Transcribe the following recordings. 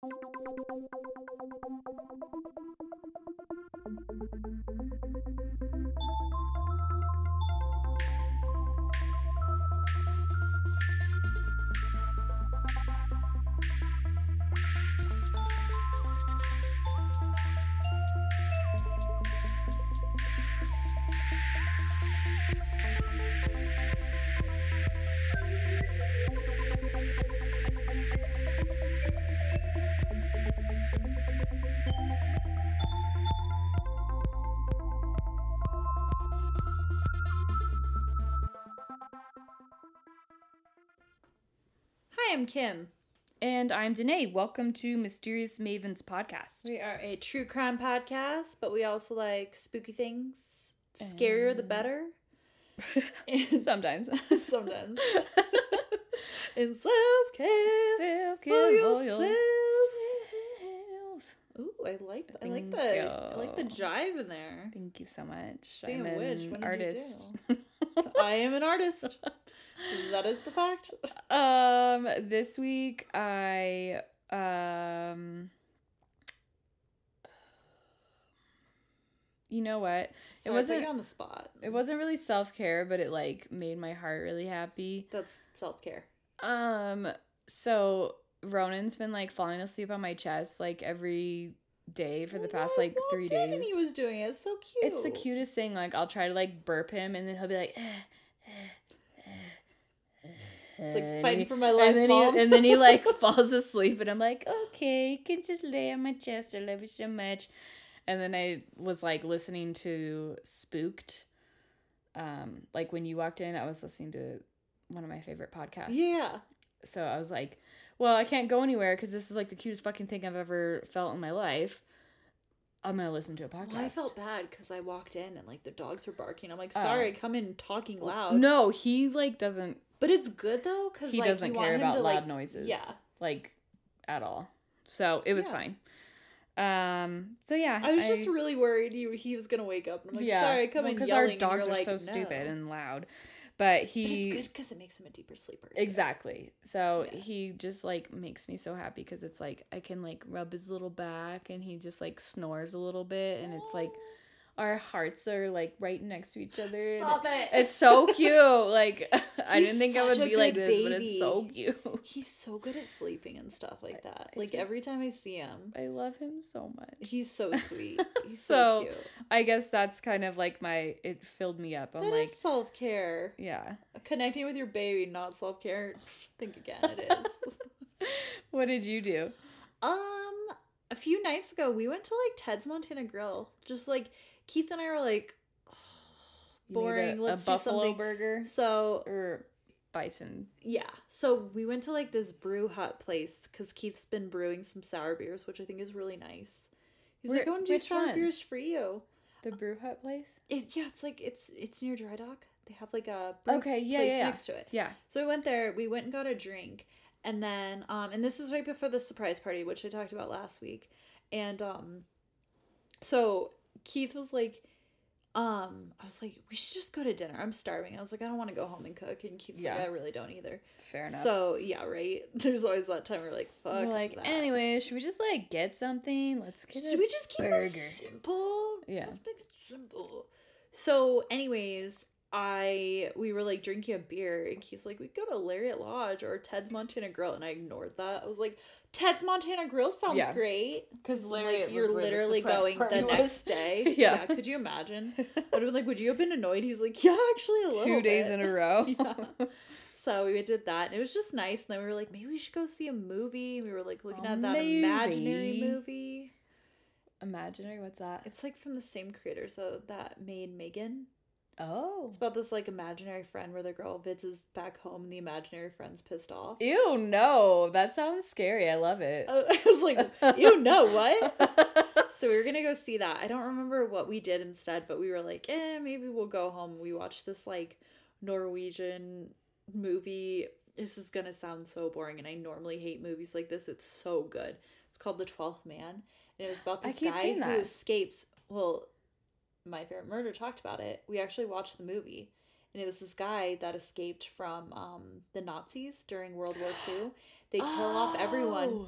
Hi, I'm Kim. And I'm Danae. Welcome to Mysterious Mavens Podcast. We are a true crime podcast, but we also like spooky things. Scarier the better. Sometimes. Sometimes. And self-care. Self-care for yourself. Yourself. Ooh, I like the jive in there. Thank you so much. Speaking I'm of which, an what did artist. you do? I am an artist. That is the fact. This week I you know what? Sorry, it wasn't you on the spot. It wasn't really self-care, but it like made my heart really happy. That's self-care. So Ronan's been like falling asleep on my chest like every day for the past like 3 days. And he was doing it. It's so cute. It's the cutest thing. Like I'll try to like burp him, and then he'll be like, it's like fighting for my life, Mom. And then he like falls asleep, and I'm like, okay, you can just lay on my chest. I love you so much. And then I was like listening to Spooked. Like when you walked in, I was listening to one of my favorite podcasts. Yeah. So I was like, well, I can't go anywhere because this is like the cutest fucking thing I've ever felt in my life. I'm going to listen to a podcast. Well, I felt bad because I walked in and like the dogs were barking. I'm like, sorry, I come in talking loud. No, he like doesn't. But it's good though because he like, doesn't care about loud like, noises. Yeah. Like at all. So it was fine. So yeah. I was just really worried he was going to wake up. And I'm like, sorry, I come in yelling. Because our dogs are so stupid and loud. But it's good because it makes him a deeper sleeper. Too. Exactly. So he just like makes me so happy because it's like I can like rub his little back and he just like snores a little bit and it's like our hearts are like right next to each other. Stop it. It's so cute. Like I didn't think I would be like this, baby. But it's so cute. He's so good at sleeping and stuff like that. Like every time I see him, I love him so much. He's so sweet. He's so cute. I guess that's kind of like it filled me up. I'm that like is self-care. Yeah. Connecting with your baby, not self-care. Think again, it is. What did you do? A few nights ago, we went to like Ted's Montana Grill. Just like Keith and I were like, boring. Let's do something. Burger. Or bison. Yeah. So we went to like this brew hut place because Keith's been brewing some sour beers, which I think is really nice. He's like, I want to do sour beers for you. The brew hut place? It's like it's near Dry Dock. They have like a brew place next to it. Yeah. So we went there. We went and got a drink, and then and this is right before the surprise party, which I talked about last week, and so Keith was like, I was like, we should just go to dinner. I'm starving. I was like, I don't want to go home and cook. And Keith's like, I really don't either. Fair enough. So, yeah, right? There's always that time where we're like, fuck. We're like, that. Anyway, should we just like get something? Should we just keep it simple? Yeah. Let's make it simple. So, anyways, we were like drinking a beer and Keith's like, we go to Lariat Lodge or Ted's Montana Grill. And I ignored that. I was like, Ted's Montana Grill sounds great. Because Lariat like, you're literally going the next day. Yeah. Could you imagine? I'd have been like, would you have been annoyed? He's like, yeah, actually a little 2 days in a row. Yeah. So we did that. And it was just nice. And then we were like, maybe we should go see a movie. We were like looking at that imaginary movie. Imaginary? What's that? It's like from the same creator, so that made Megan. Oh. It's about this like imaginary friend where the girl visits back home and the imaginary friend's pissed off. Ew, no. That sounds scary. I love it. I was like, ew, no, what? So we were gonna go see that. I don't remember what we did instead, but we were like, maybe we'll go home. We watched this like Norwegian movie. This is gonna sound so boring, and I normally hate movies like this. It's so good. It's called The 12th Man. And it was about this guy who escapes. Well, My Favorite Murder talked about it. We actually watched the movie. And it was this guy that escaped from the Nazis during World War II. They kill off everyone.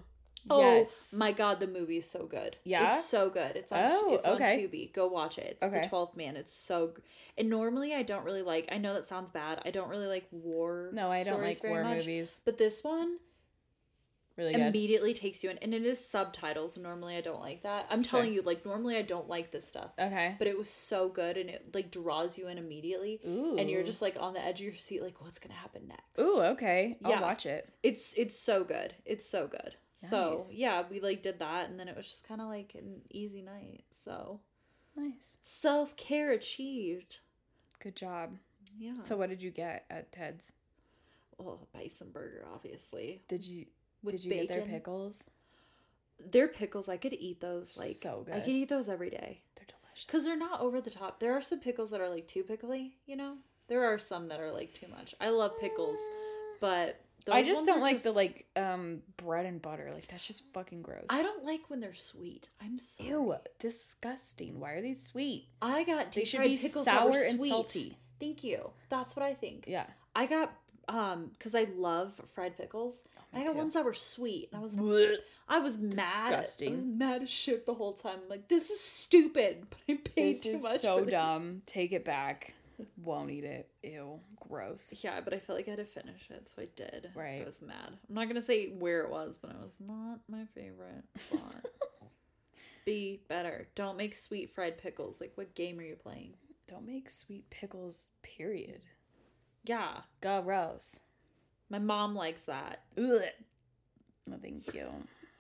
Yes. Oh my god, the movie is so good. Yeah? It's so good. It's on okay. Tubi. Go watch it. It's Okay. The 12th Man. It's so and normally I don't really like, I know that sounds bad. I don't really like war No, I don't stories like very war much, movies. but this one Really good. immediately takes you in, and it is subtitles. Normally I don't like that. I'm telling you, like, normally I don't like this stuff. Okay. But it was so good, and it like draws you in immediately. Ooh. And you're just like on the edge of your seat, like, what's gonna happen next? Ooh, okay. I'll Yeah. watch it. It's so good. It's so good. So Nice. yeah, we like did that, and then it was just kind of like an easy night. So Nice. self-care achieved. Good job. Yeah. So what did you get at Ted's? Well, bison burger, obviously. Did you With get their bacon. pickles? Their pickles, I could eat those like So good. I could eat those every day. They're delicious. Because they're not over the top. There are some pickles that are like too pickly, you know? There are some that are like too much. I love pickles, but those I just ones don't are like the just- like bread and butter. Like that's just fucking gross. I don't like when they're sweet. I'm sorry. Ew, disgusting. Why are these sweet? I got They deep should fried be pickles that were sour and sweet. salty. Thank you. That's what I think. Yeah. I got because I love fried pickles. me I got too. ones that were sweet. And I was mad. Disgusting. I was mad as shit the whole time. I'm like, this is stupid, but I paid This too is much. so for this. dumb. Take it back. Won't eat it. Ew. Gross. Yeah, but I felt like I had to finish it, so I did. Right. I was mad. I'm not gonna say where it was, but it was not my favorite spot. Be better. Don't make sweet fried pickles. Like, what game are you playing? Don't make sweet pickles, period. Yeah, Gross. my mom likes that. Ugh. No, thank you.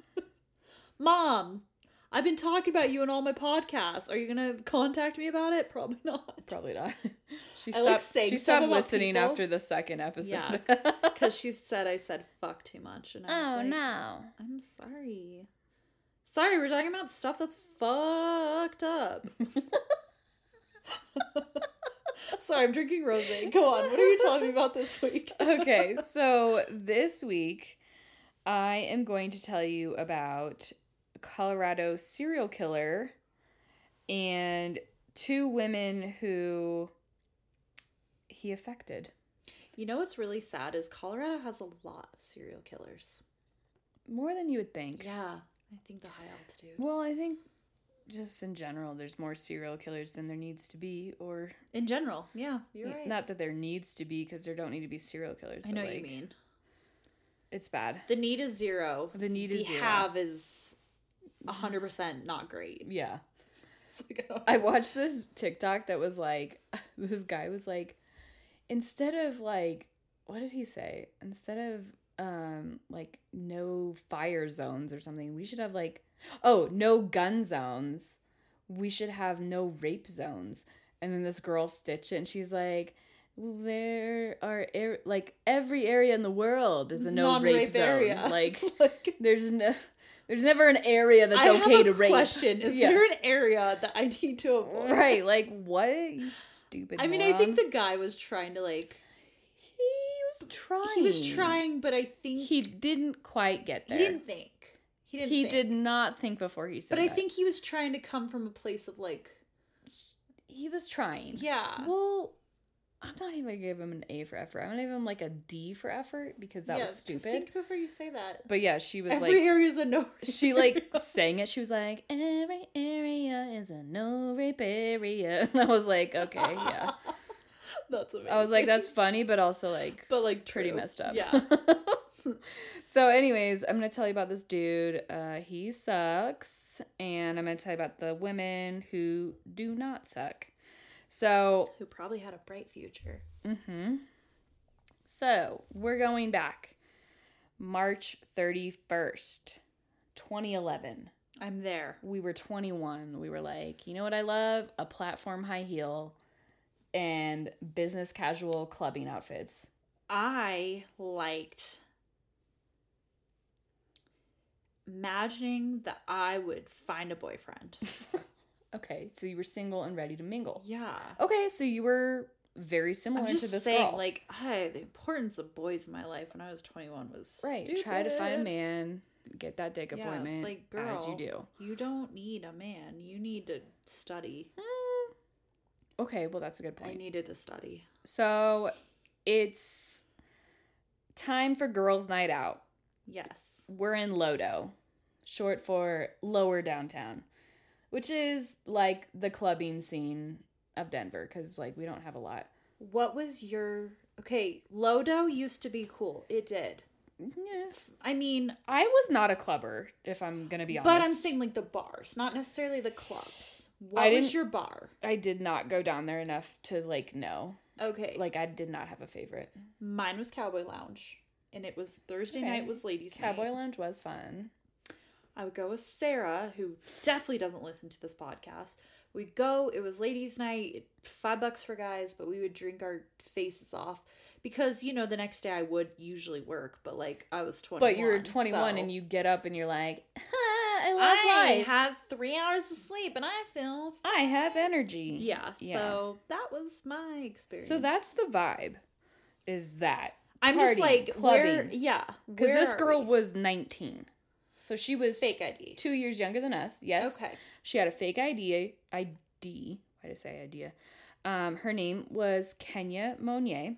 Mom, I've been talking about you in all my podcasts. Are you gonna contact me about it? Probably not. Probably not. She I like stopped, saying she stuff stopped about listening people. after the second episode. Yeah, because she said I said fuck too much, and I was Oh, like, no. I'm sorry. Sorry, we're talking about stuff that's fucked up. Sorry, I'm drinking rosé. Go on. What are you telling me about this week? Okay, so this week I am going to tell you about Colorado serial killer and two women who he affected. You know what's really sad is Colorado has a lot of serial killers. More than you would think. Yeah, I think the high altitude. Well, I think just in general, there's more serial killers than there needs to be, or In general, yeah, you're right. not that there needs to be, because there don't need to be serial killers. I but, know what like, you mean. It's bad. The need is zero. The need is the zero. have is 100% not great. Yeah. It's like, I don't I watched this TikTok that was like, this guy was like, instead of like, what did he say? Instead of like no fire zones or something, we should have like, oh, no gun zones. We should have no rape zones. And then this girl stitched it and she's like, there are like every area in the world is a It's no rape non-rape zone. area. Like like, there's never an area that's I okay have to a rape. question. Is Yeah. there an area that I need to avoid? Right, like what? You stupid. I mean, I think the guy was trying to like. he was trying. He was trying, but I think He didn't quite get there. he didn't think. He didn't. He think. did not think before he said But I that. think he was trying to come from a place of like, he was trying. yeah. Well, I'm not even gonna give him an A for effort. I'm gonna give him like a D for effort because that was Just stupid. think before you say that. But yeah, she was Every like, area's a no. she like sang it. She was like, every area is a no rape area. And I was like, okay, yeah. That's amazing. I was like, that's funny, but also like but like pretty true. messed up. Yeah. So anyways, I'm going to tell you about this dude. He sucks. And I'm going to tell you about the women who do not suck. So, Who probably had a bright future. So we're going back. March 31st, 2011. I'm there. We were 21. We were like, you know what I love? A platform high heel and business casual clubbing outfits. I liked imagining that I would find a boyfriend. Okay, so you were single and ready to mingle. Yeah. Okay, so you were very similar I'm to just this saying, girl. like, the importance of boys in my life when I was 21 was Right, stupid. try to find a man, get that dick Yeah, appointment, it's like, girl, as you do. You don't need a man. You need to study. Okay, well, that's a good I point. needed to study. So, it's time for girls' night out. Yes. We're in Lodo. short for Lower Downtown, which is like the clubbing scene of Denver because like we don't have a lot. What was your... Okay, Lodo used to be cool. It did. Yeah. I mean... I was not a clubber, if I'm going to be honest. But I'm saying like the bars, not necessarily the clubs. What was your bar? I did not go down there enough to like know. Okay. Like I did not have a favorite. Mine was Cowboy Lounge. And it was Thursday night was ladies' night. Cowboy Lounge was fun. I would go with Sarah, who definitely doesn't listen to this podcast. We'd go, it was ladies' night, $5 for guys, but we would drink our faces off. Because, you know, the next day I would usually work, but like I was 21. But you're 21 and you get up and you're like, I love life. I have 3 hours of sleep and I have energy. Yeah, so that was my experience. So that's the vibe, is that. I'm Party, just like, clubbing. Because this girl was 19. So she was fake ID. 2 years younger than us. Yes. Okay. She had a fake ID. Why did I say idea? Her name was Kenya Monier.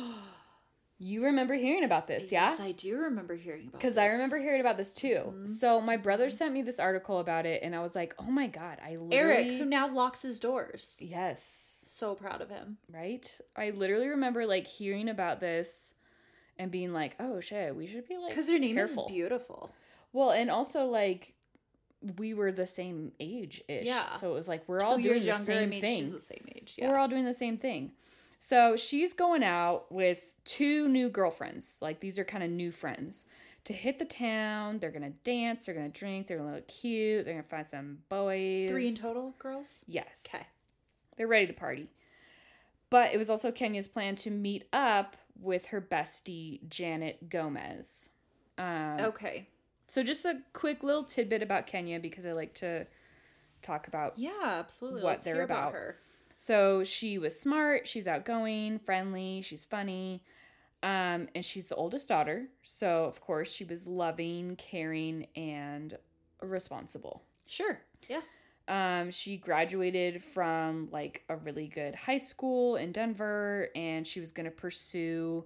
You remember hearing about this, yeah? Yes, I do remember hearing about this. Because I remember hearing about this too. Mm-hmm. So my brother sent me this article about it, and I was like, oh my God, I literally... Eric, who now locks his doors. Yes. So proud of him. Right? I literally remember like hearing about this and being like, oh shit, we should be like because her name careful. Is beautiful. Well, and also like we were the same age-ish. Yeah. So it was like we're all doing the same thing. She's the same age. Yeah. We're all doing the same thing. So she's going out with 2 new girlfriends. Like these are kind of new friends to hit the town. They're going to dance. They're going to drink. They're going to look cute. They're going to find some boys. 3 in total, girls? Yes. Okay. They're ready to party. But it was also Kenya's plan to meet up with her bestie, Janet Gomez. Okay. So just a quick little tidbit about Kenya because I like to talk about absolutely. what they're about. Her. So she was smart, she's outgoing, friendly, she's funny, and she's the oldest daughter. So, of course, she was loving, caring, and responsible. Sure, yeah. She graduated from, like, a really good high school in Denver, and she was going to pursue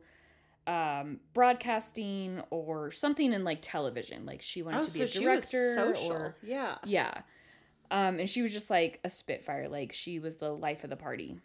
broadcasting or something in, like, television. Like, she wanted to be a director. She was social. Yeah. Yeah. And she was just like a spitfire. Like she was the life of the party.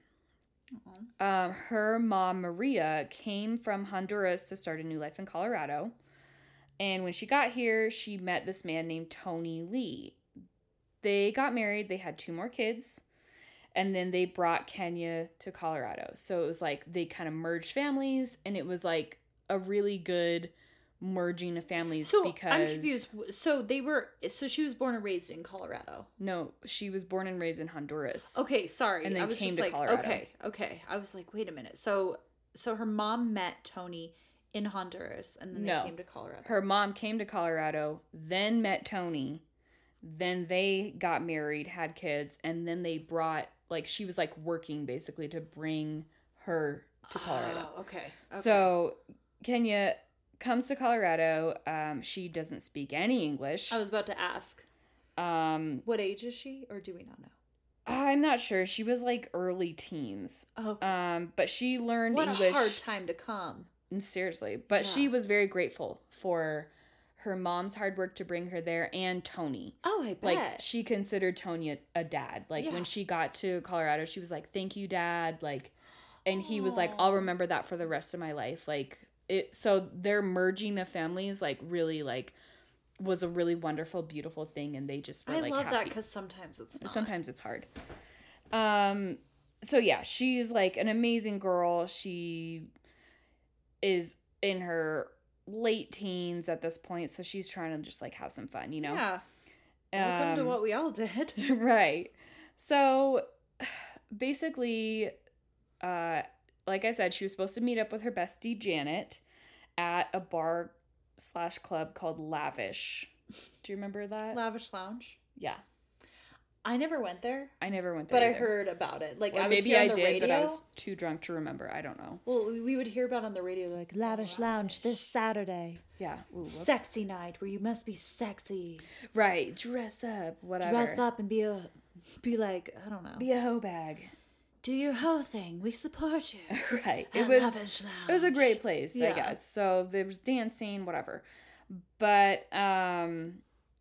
Her mom, Maria, came from Honduras to start a new life in Colorado. And when she got here, she met this man named Tony Lee. They got married. They had 2 more kids. And then they brought Kenya to Colorado. So it was like they kind of merged families. And it was like a really good merging of families. So because I'm confused. So she was born and raised in Colorado. No, she was born and raised in Honduras. Okay, sorry. And then I was came just to like, Colorado. Okay. I was like, wait a minute. So her mom met Tony in Honduras, and then they came to Colorado. Her mom came to Colorado, then met Tony, then they got married, had kids, and then they brought, like, she was like working basically to bring her to Colorado. Oh, okay. So Kenya comes to Colorado. She doesn't speak any English. I was about to ask. What age is she, or do we not know? I'm not sure. She was like early teens. Okay. But she learned what English. What a hard time to come. Seriously. But she was very grateful for her mom's hard work to bring her there and Tony. Oh, I bet. Like, she considered Tony a dad. Like, when she got to Colorado, she was like, thank you, Dad. Like, and he was like, I'll remember that for the rest of my life. Like, so their merging of families, like, really, like, was a really wonderful, beautiful thing. And they just were, like, I love happy. that because sometimes it's not. Sometimes it's hard. So, yeah, she's, like, an amazing girl. She is in her late teens at this point, so she's trying to just like have some fun, you know. Yeah. Welcome to what we all did. Right. So basically, like I said, she was supposed to meet up with her bestie Janet at a bar / club called Lavish. Do you remember that? Lavish Lounge? Yeah. I never went there. I never went there. But either. I heard about it. Like, or I would maybe hear on I the did, radio. but I was too drunk to remember. I don't know. Well, we would hear about it on the radio, like, Lavish Lounge this Saturday. Yeah. Ooh, sexy night, where you must be sexy. Right. Dress up, whatever. Dress up and be like, I don't know. Be a hoe bag. Do your hoe thing. We support you. Right. Lavish Lounge. It was a great place, I guess. So there was dancing, whatever. But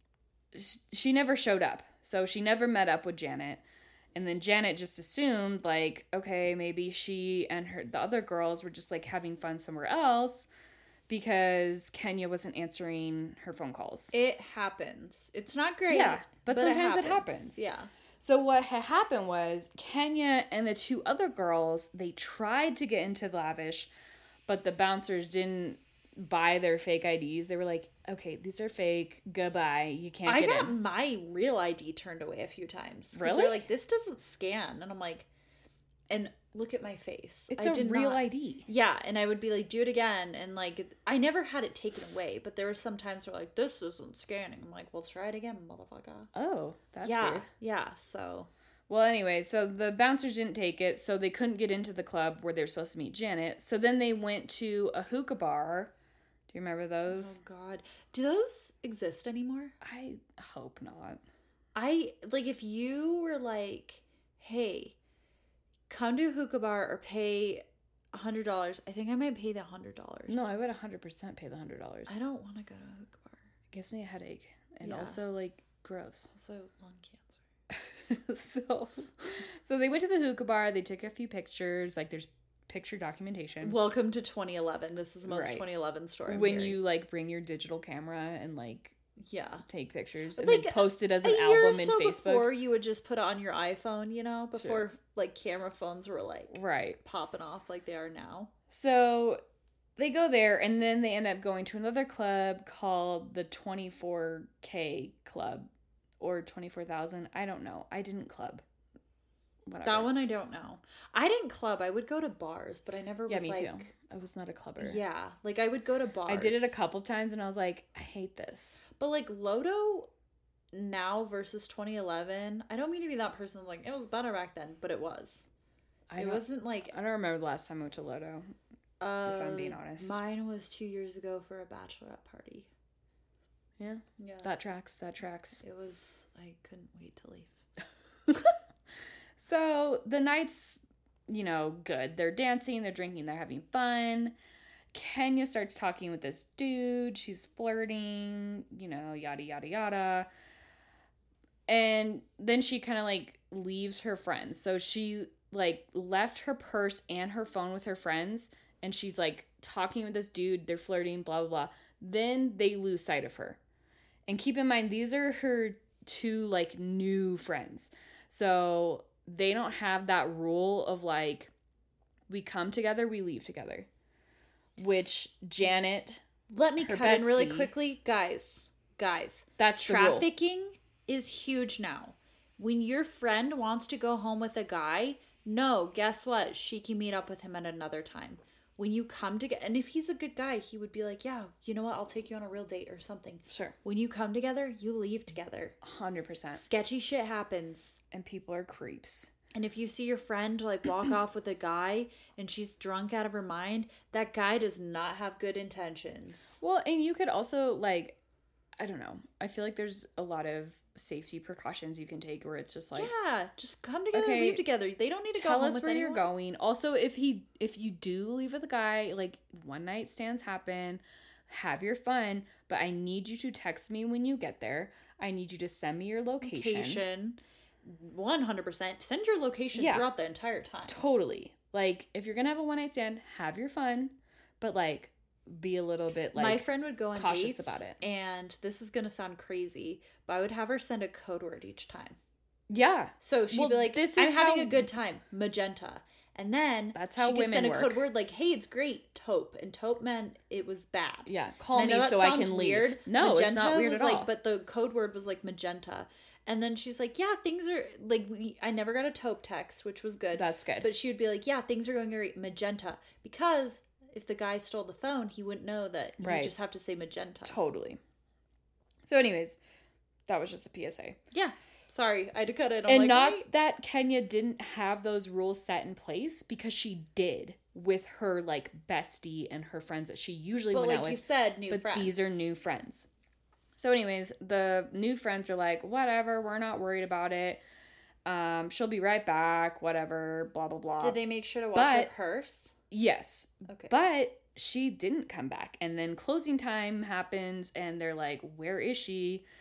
she never showed up. So she never met up with Janet. And then Janet just assumed, like, okay, maybe she and the other girls were just, like, having fun somewhere else because Kenya wasn't answering her phone calls. It happens. It's not great. Yeah, but sometimes it happens. Yeah. So what had happened was Kenya and the two other girls, they tried to get into Lavish, but the bouncers didn't buy their fake IDs. They were like, okay, these are fake. Goodbye. You can't get in. I got my real ID turned away a few times. Really? They're like, this doesn't scan. And I'm like, and look at my face. It's a real ID. Yeah. And I would be like, do it again. And like, I never had it taken away, but there were some times where like, this isn't scanning. I'm like, well, try it again, motherfucker. Oh, that's yeah, weird. Yeah. So. Well, anyway, so the bouncers didn't take it, so they couldn't get into the club where they were supposed to meet Janet. So then they went to a hookah bar. Do you remember those? Oh, God. Do those exist anymore? I hope not. If you were like, hey, come to a hookah bar or pay $100, I think I might pay the $100. No, I would 100% pay the $100. I don't want to go to a hookah bar. It gives me a headache. And Yeah. also, like, gross. Also, lung cancer. So they went to the hookah bar. They took a few pictures. Like, there's picture documentation. Welcome to 2011. This is the most Right. 2011 story. When you, like, bring your digital camera and, like, yeah, take pictures and like, then post it as an a year album or in so Facebook. Before you would just put it on your iPhone, you know, before Sure. like camera phones were like Right. popping off like they are now. So they go there and then they end up going to another club called the 24K Club or 24,000. I don't know. I didn't club. Whatever. That one I don't know. I didn't club. I would go to bars, but I never was me like. too. I was not a clubber. Yeah, like I would go to bars. I did it a couple times and I was like, I hate this. But like Lotto now versus 2011, I don't mean to be that person. Like it was better back then, but it was. It wasn't like. I don't remember the last time I went to Lotto. If I'm being honest. Mine was 2 years ago for a bachelorette party. Yeah. Yeah. That tracks. It was. I couldn't wait to leave. So the night's, good. They're dancing, they're drinking, they're having fun. Kenya starts talking with this dude. She's flirting, yada, yada, yada. And then she kind of like leaves her friends. So she like left her purse and her phone with her friends. And she's like talking with this dude. They're flirting, blah, blah, blah. Then they lose sight of her. And keep in mind, these are her two like new friends. So they don't have that rule of like, we come together, we leave together. Which Janet, let me cut in really quickly, guys. That's trafficking is huge now. When your friend wants to go home with a guy, no, guess what? She can meet up with him at another time. When you come together, and if he's a good guy, he would be like, yeah, you know what? I'll take you on a real date or something. Sure. When you come together, you leave together. 100%. Sketchy shit happens. And people are creeps. And if you see your friend like walk off with a guy and she's drunk out of her mind, that guy does not have good intentions. Well, and you could also like, I don't know. I feel like there's a lot of safety precautions you can take where it's just like, yeah, just come together, leave together. They don't need to go home with anyone. Tell us where you're going. Also, if you do leave with a guy, like one night stands happen, have your fun, but I need you to text me when you get there. I need you to send me your location. 100%. Send your location throughout the entire time. Totally. Like, if you're gonna have a one night stand, have your fun, but like, be a little bit like my friend would go on cautious dates about it. And this is gonna sound crazy, but I would have her send a code word each time. Yeah. So she'd be like, I'm having a good time, magenta. And then that's how women send a work. code word like, hey, it's great, taupe. And taupe meant it was bad. Yeah. Call me so I can leave. Weird. No, magenta it's not weird at all. But the code word was like magenta. And then she's like, yeah, things are like, I never got a taupe text, which was good. That's good. But she would be like, yeah, things are going great, magenta. Because if the guy stole the phone, he wouldn't know that you just have to say magenta. Totally. So anyways, that was just a PSA. Yeah. Sorry, I had to cut it. And not that Kenya didn't have those rules set in place, because she did with her like bestie and her friends that she usually went out with. But like you said, new friends. But these are new friends. So anyways, the new friends are like, whatever, we're not worried about it. She'll be right back, whatever, blah, blah, blah. Did they make sure to watch her purse? Yes. Okay. But she didn't come back. And then closing time happens and they're like, where is she?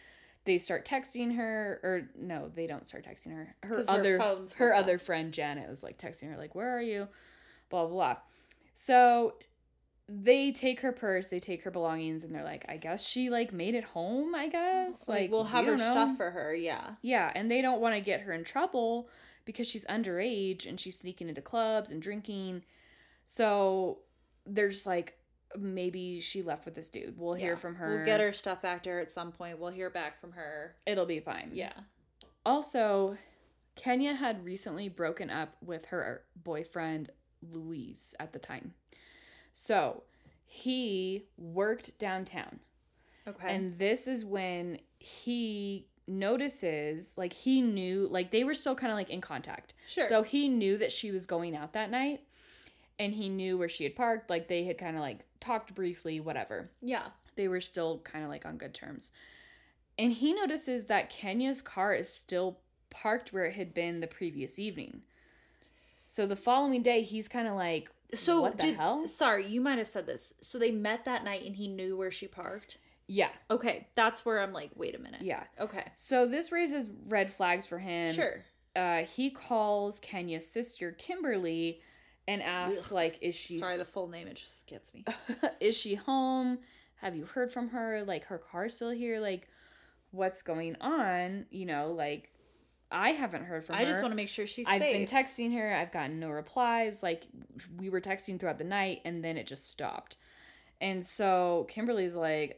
they start texting her, or no, they don't start texting her. phone's Her hooked other up. friend Janet was like texting her like, "Where are you?" Blah blah blah. So they take her purse, they take her belongings, and they're like, I guess she like made it home, I guess. Like, we'll have we her don't know. stuff for her, yeah. Yeah, and they don't want to get her in trouble because she's underage and she's sneaking into clubs and drinking. So they're just like, maybe she left with this dude. We'll hear from her. We'll get her stuff back to her at some point. We'll hear back from her. It'll be fine. Yeah. Also, Kenya had recently broken up with her boyfriend, Luis, at the time. So he worked downtown. Okay. And this is when he notices, like, he knew, like, they were still kind of like in contact. Sure. So he knew that she was going out that night, and he knew where she had parked. Like, they had kind of like talked briefly, whatever. Yeah. They were still kind of like on good terms. And he notices that Kenya's car is still parked where it had been the previous evening. So the following day, he's kind of like, so what the hell? Sorry, you might have said this. So they met that night and he knew where she parked? Yeah. Okay, that's where I'm like, wait a minute. Yeah. Okay. So this raises red flags for him. Sure. He calls Kenya's sister, Kimberly, and asks, like, is she... Sorry, the full name, it just gets me. Is she home? Have you heard from her? Like, her car's still here? Like, what's going on? You know, like, I haven't heard from her. I just want to make sure she's I've safe. been texting her. I've gotten no replies. Like, we were texting throughout the night, and then it just stopped. And so Kimberly's like,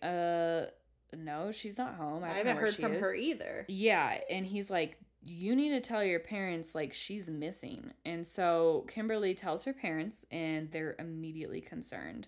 no, she's not home. I haven't heard from her either. Yeah. And he's like, you need to tell your parents, like, she's missing. And so Kimberly tells her parents, and they're immediately concerned.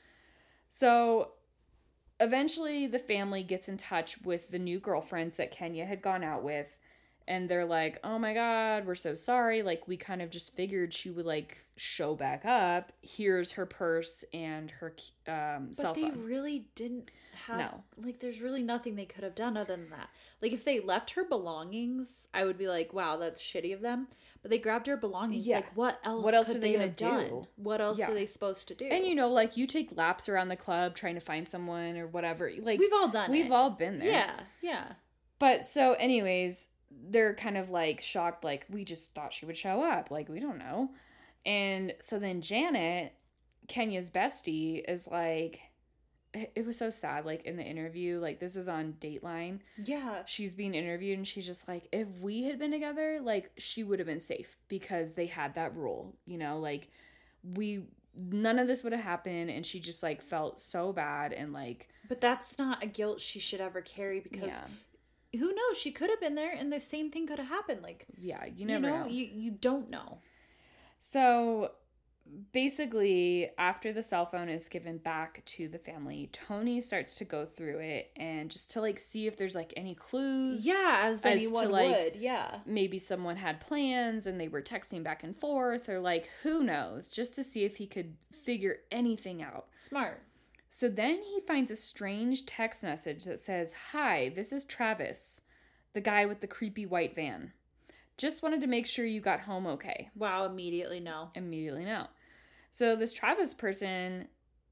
So eventually the family gets in touch with the new girlfriends that Kenya had gone out with. And they're like, oh my God, we're so sorry. Like, we kind of just figured she would, like, show back up. Here's her purse and her cell phone. But they really didn't have... No. Like, there's really nothing they could have done other than that. Like, if they left her belongings, I would be like, wow, that's shitty of them. But they grabbed her belongings. Yeah. Like, what else are they have gonna done? do? What else Yeah. are they supposed to do? And, you know, like, you take laps around the club trying to find someone or whatever. Like, we've all done it. We've all been there. Yeah, yeah. But so anyways, they're kind of like shocked, like, we just thought she would show up. Like, we don't know. And so then Janet, Kenya's bestie, is like, it was so sad, like, in the interview, like, this was on Dateline. Yeah. She's being interviewed and she's just like, if we had been together, like, she would have been safe because they had that rule, you know, like, none of this would have happened. And she just, like, felt so bad and, like... But that's not a guilt she should ever carry because... Yeah. Who knows? She could have been there and the same thing could have happened. Like, yeah, you never know. You don't know. So basically, after the cell phone is given back to the family, Tony starts to go through it and just to, like, see if there's, like, any clues. Yeah, as anyone would. Yeah. Maybe someone had plans and they were texting back and forth, or, like, who knows, just to see if he could figure anything out. Smart. So then he finds a strange text message that says, "Hi, this is Travis, the guy with the creepy white van. Just wanted to make sure you got home okay." Wow, immediately no. Immediately no. So this Travis person,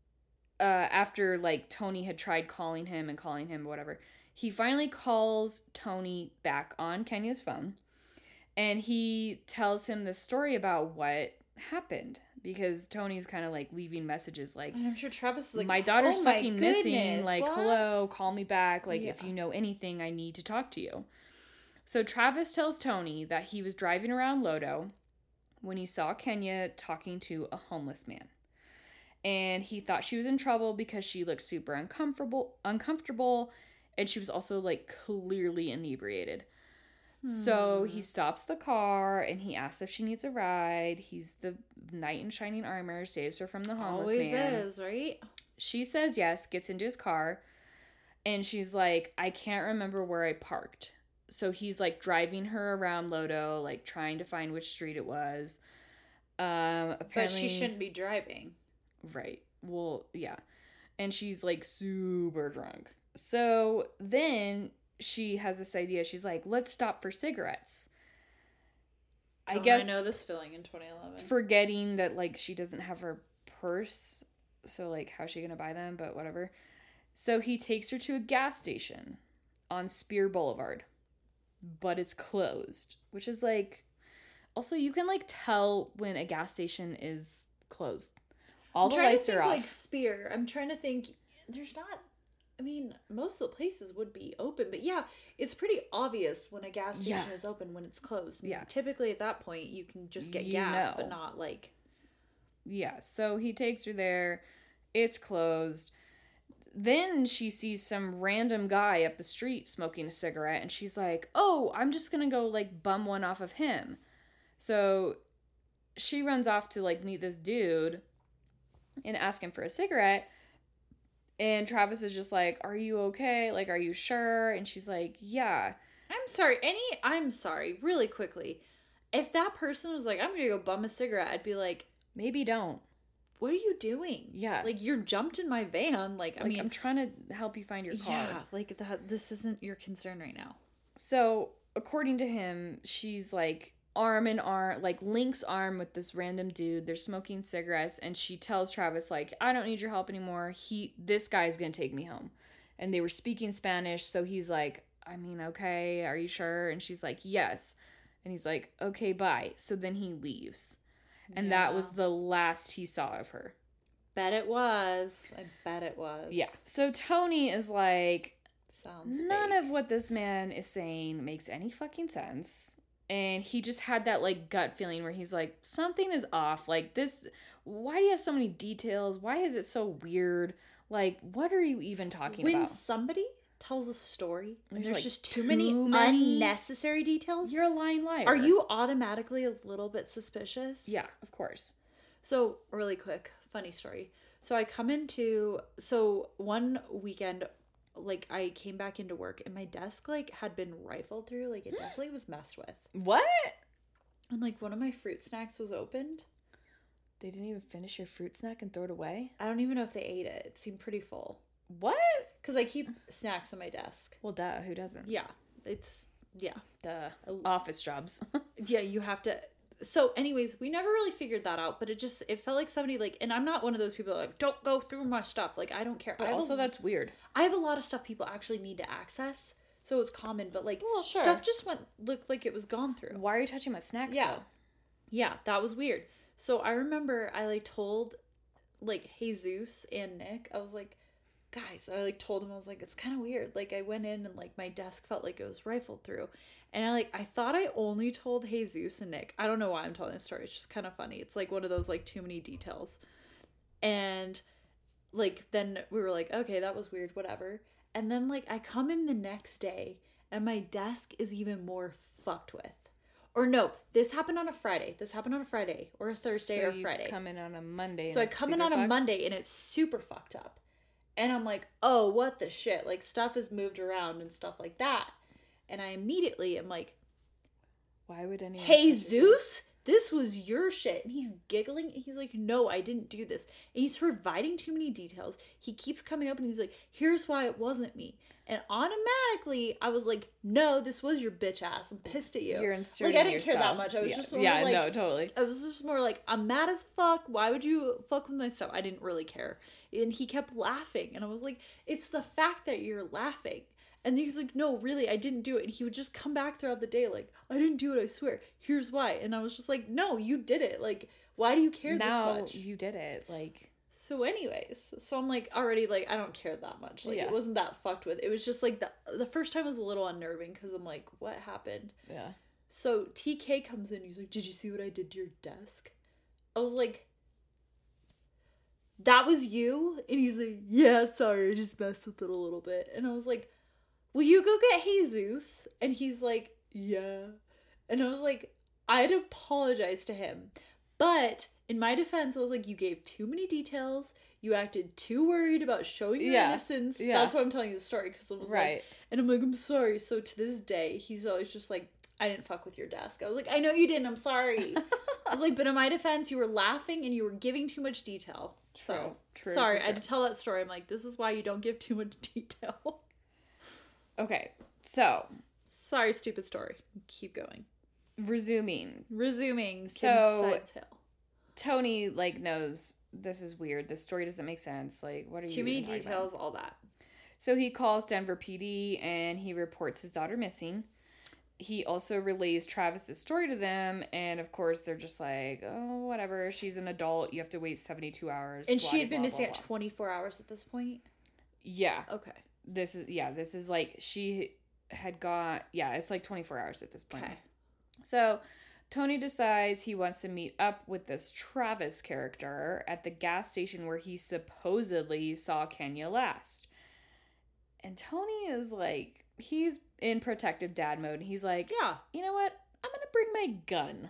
after, like, Tony had tried calling him, whatever, he finally calls Tony back on Kenya's phone, and he tells him this story about what happened. Because Tony's kind of, like, leaving messages like... And I'm sure Travis is like, my daughter's fucking goodness, missing. Like, what? Hello, call me back. Like, yeah. If you know anything, I need to talk to you. So Travis tells Tony that he was driving around Lodo when he saw Kenya talking to a homeless man. And he thought she was in trouble because she looked super uncomfortable. And she was also, like, clearly inebriated. So he stops the car and he asks if she needs a ride. He's the knight in shining armor, saves her from the homeless man. Always is, right? She says yes, gets into his car, and she's like, I can't remember where I parked. So he's, like, driving her around Lodo, like, trying to find which street it was. Apparently, but she shouldn't be driving. Right. Well, yeah. And she's, like, super drunk. So then she has this idea. She's like, let's stop for cigarettes. I guess I know this feeling in 2011. Forgetting that, like, she doesn't have her purse. So, like, how's she going to buy them? But whatever. So he takes her to a gas station on Spear Boulevard, but it's closed, which is like, also you can like tell when a gas station is closed. All the lights are off. Like Spear. I'm trying to think. There's not. I mean, most of the places would be open, but yeah, it's pretty obvious when a gas station is open when it's closed. Yeah. Typically at that point, you can just get gas, but not like. Yeah. So he takes her there. It's closed. Then she sees some random guy up the street smoking a cigarette, and she's like, oh, I'm just gonna go like bum one off of him. So she runs off to like meet this dude and ask him for a cigarette. And Travis is just like, are you okay? Like, are you sure? And she's like, yeah. I'm sorry, really quickly. If that person was like, I'm gonna go bum a cigarette, I'd be like, maybe don't. What are you doing? Yeah. Like, you're jumped in my van. Like, I mean, I'm trying to help you find your car. Yeah, like this isn't your concern right now. So, according to him, she's like arm in arm, like links arm with this random dude. They're smoking cigarettes, and she tells Travis like, I don't need your help anymore. This guy's gonna take me home. And they were speaking Spanish, so he's like, I mean, okay, are you sure? And she's like, yes. And he's like, okay, bye. So then he leaves. And that was the last he saw of her. Bet it was. I bet it was. Yeah. So Tony is like, none fake. of what this man is saying makes any fucking sense. And he just had that like gut feeling where he's like, something is off. Like this, why do you have so many details? Why is it so weird? Like, what are you even talking about? When somebody tells a story and there's like just too many unnecessary details, you're a lying liar. Are you automatically a little bit suspicious? Yeah, of course. So, really quick, funny story. So one weekend, like, I came back into work and my desk, like, had been rifled through. Like, it definitely was messed with. What? And, like, one of my fruit snacks was opened. They didn't even finish your fruit snack and throw it away? I don't even know if they ate it. It seemed pretty full. What? Because I keep snacks on my desk. Well, duh. Who doesn't? Yeah. Duh. Office jobs. Yeah, you have to. So, anyways, we never really figured that out, but it felt like somebody, like, and I'm not one of those people that, like, don't go through my stuff. Like, I don't care. But also, that's weird. I have a lot of stuff people actually need to access, so it's common, but, like, well, sure. Stuff just looked like it was gone through. Why are you touching my snacks, Yeah. though? Yeah, that was weird. So, I remember I, like, told, like, Jesus and Nick, I was like, guys, I, like, told them, I was like, it's kind of weird. Like, I went in and, like, my desk felt like it was rifled through. And I thought I only told Jesus and Nick. I don't know why I'm telling this story. It's just kind of funny. It's, like, one of those, like, too many details. And, like, then we were like, okay, that was weird, whatever. And then, like, I come in the next day, and my desk is even more fucked with. Or no, this happened on a Friday. Or a Thursday or a Friday. So you come in on a Monday. So I come in on a Monday, and it's super fucked up. And I'm like, oh, what the shit? Like, stuff is moved around and stuff like that. And I immediately am like, why would anyone? Hey, Zeus, this was your shit. And he's giggling. And he's like, no, I didn't do this. And he's providing too many details. He keeps coming up and he's like, here's why it wasn't me. And automatically, I was like, no, this was your bitch ass. I'm pissed at you. You're inserting like, I didn't yourself. care that much. I was just more like, like, no, totally. I was just more like, I'm mad as fuck. Why would you fuck with my stuff? I didn't really care. And he kept laughing. And I was like, it's the fact that you're laughing. And he's like, no, really, I didn't do it. And he would just come back throughout the day like, I didn't do it, I swear. Here's why. And I was just like, no, you did it. Like, why do you care this much? Now you did it. Like... So anyways, so I'm like, already, like, I don't care that much. Like, It wasn't that fucked with. It was just like, the first time was a little unnerving because I'm like, what happened? Yeah. So TK comes in. He's like, did you see what I did to your desk? I was like, that was you? And he's like, yeah, sorry, I just messed with it a little bit. And I was like, will you go get Jesus? And he's like, yeah. And I was like, I'd apologize to him. But in my defense, I was like, you gave too many details. You acted too worried about showing your innocence. Yeah. That's why I'm telling you the story. Because I was like, and I'm like, I'm sorry. So to this day, he's always just like, I didn't fuck with your desk. I was like, I know you didn't. I'm sorry. I was like, but in my defense, you were laughing and you were giving too much detail. True. Sorry, I had to tell that story. I'm like, this is why you don't give too much detail. Okay, so. Sorry, stupid story. Keep going. Resuming. So, Tony, like, knows this is weird. This story doesn't make sense. Like, what are you too many details, all that. So he calls Denver PD and he reports his daughter missing. He also relays Travis's story to them, and of course they're just like, oh, whatever, she's an adult, you have to wait 72 hours. And she had been missing at 24 hours at this point? Yeah. Okay. This is like, she had got, it's like 24 hours at this point. Okay. So Tony decides he wants to meet up with this Travis character at the gas station where he supposedly saw Kenya last. And Tony is like, he's in protective dad mode. He's like, yeah, you know what? I'm going to bring my gun.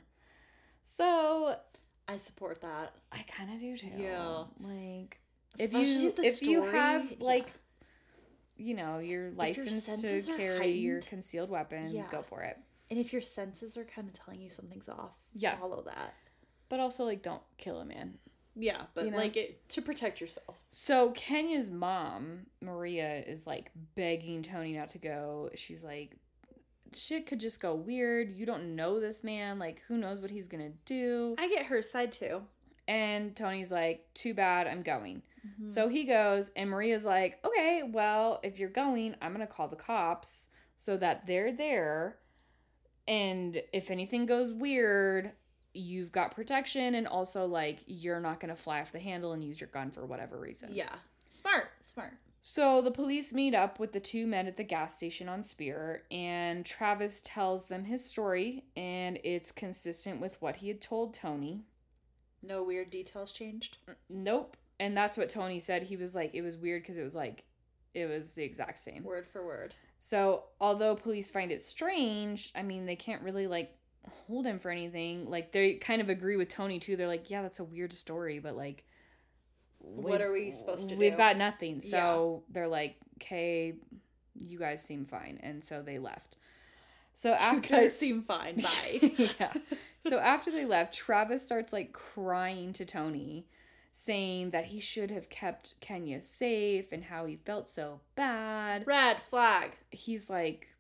So I support that. I kind of do too. Yeah. Like, if you have, like, you know, your license to carry your concealed weapon, go for it. And if your senses are kind of telling you something's off, follow that. But also, like, don't kill a man. Yeah, but, like, to protect yourself. So, Kenya's mom, Maria, is, like, begging Tony not to go. She's like, shit could just go weird. You don't know this man. Like, who knows what he's gonna do? I get her side, too. And Tony's like, too bad, I'm going. Mm-hmm. So he goes, and Maria's like, okay, well, if you're going, I'm gonna call the cops so that they're there. And if anything goes weird, you've got protection, and also, like, you're not going to fly off the handle and use your gun for whatever reason. Yeah. Smart. So the police meet up with the two men at the gas station on Spear, and Travis tells them his story, and it's consistent with what he had told Tony. No weird details changed? Nope. And that's what Tony said. He was like, it was weird because it was like, it was the exact same. Word for word. So although police find it strange, I mean, they can't really, like, hold him for anything. Like, they kind of agree with Tony too. They're like, yeah, that's a weird story, but, like, what are we supposed to do? We've got nothing. So they're like, okay, you guys seem fine. And so they left. So after, you guys seem fine, bye. Yeah. So after they left, Travis starts, like, crying to Tony, saying that he should have kept Kenya safe and how he felt so bad. Red flag. He's, like,